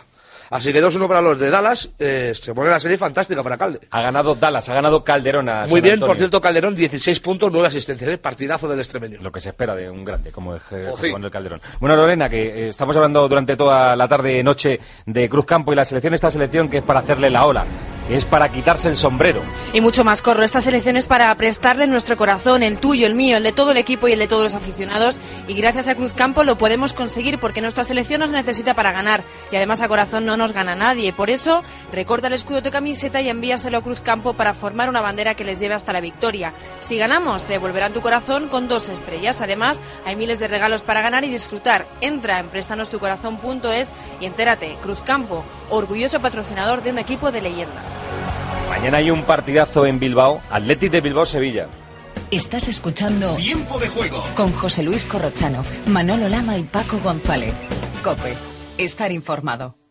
[SPEAKER 8] Así que dos uno para los de Dallas, eh, se pone la serie fantástica para Calde.
[SPEAKER 3] Ha ganado Dallas, ha ganado Calderón a
[SPEAKER 8] Muy
[SPEAKER 3] San
[SPEAKER 8] bien,
[SPEAKER 3] Antonio.
[SPEAKER 8] por cierto, Calderón, dieciséis puntos, nueve asistencias, ¿eh? Partidazo del extremeño.
[SPEAKER 3] Lo que se espera de un grande como es eh,
[SPEAKER 8] Oh,
[SPEAKER 3] José
[SPEAKER 8] sí.
[SPEAKER 3] Manuel Calderón. Bueno, Lorena, que eh, estamos hablando durante toda la tarde y noche de Cruzcampo y la selección, esta selección que es para hacerle la ola, que es para quitarse el sombrero.
[SPEAKER 13] Y mucho más, Corro. Esta selección es para prestarle nuestro corazón, el tuyo, el mío, el de todo el equipo y el de todos los aficionados. Y gracias a Cruzcampo lo podemos conseguir porque nuestra selección nos necesita para ganar. Y además a corazón no nos gana nadie. Por eso, recorta el escudo de tu camiseta y envíaselo a Cruzcampo para formar una bandera que les lleve hasta la victoria. Si ganamos, te devolverán tu corazón con dos estrellas. Además, hay miles de regalos para ganar y disfrutar. Entra en préstanos tu corazón punto es y entérate. Cruzcampo, orgulloso patrocinador de un equipo de leyenda.
[SPEAKER 3] Mañana hay un partidazo en Bilbao, Athletic de Bilbao-Sevilla.
[SPEAKER 1] Estás escuchando
[SPEAKER 10] Tiempo de Juego
[SPEAKER 1] con José Luis Corrochano, Manolo Lama y Paco González. COPE. Estar informado.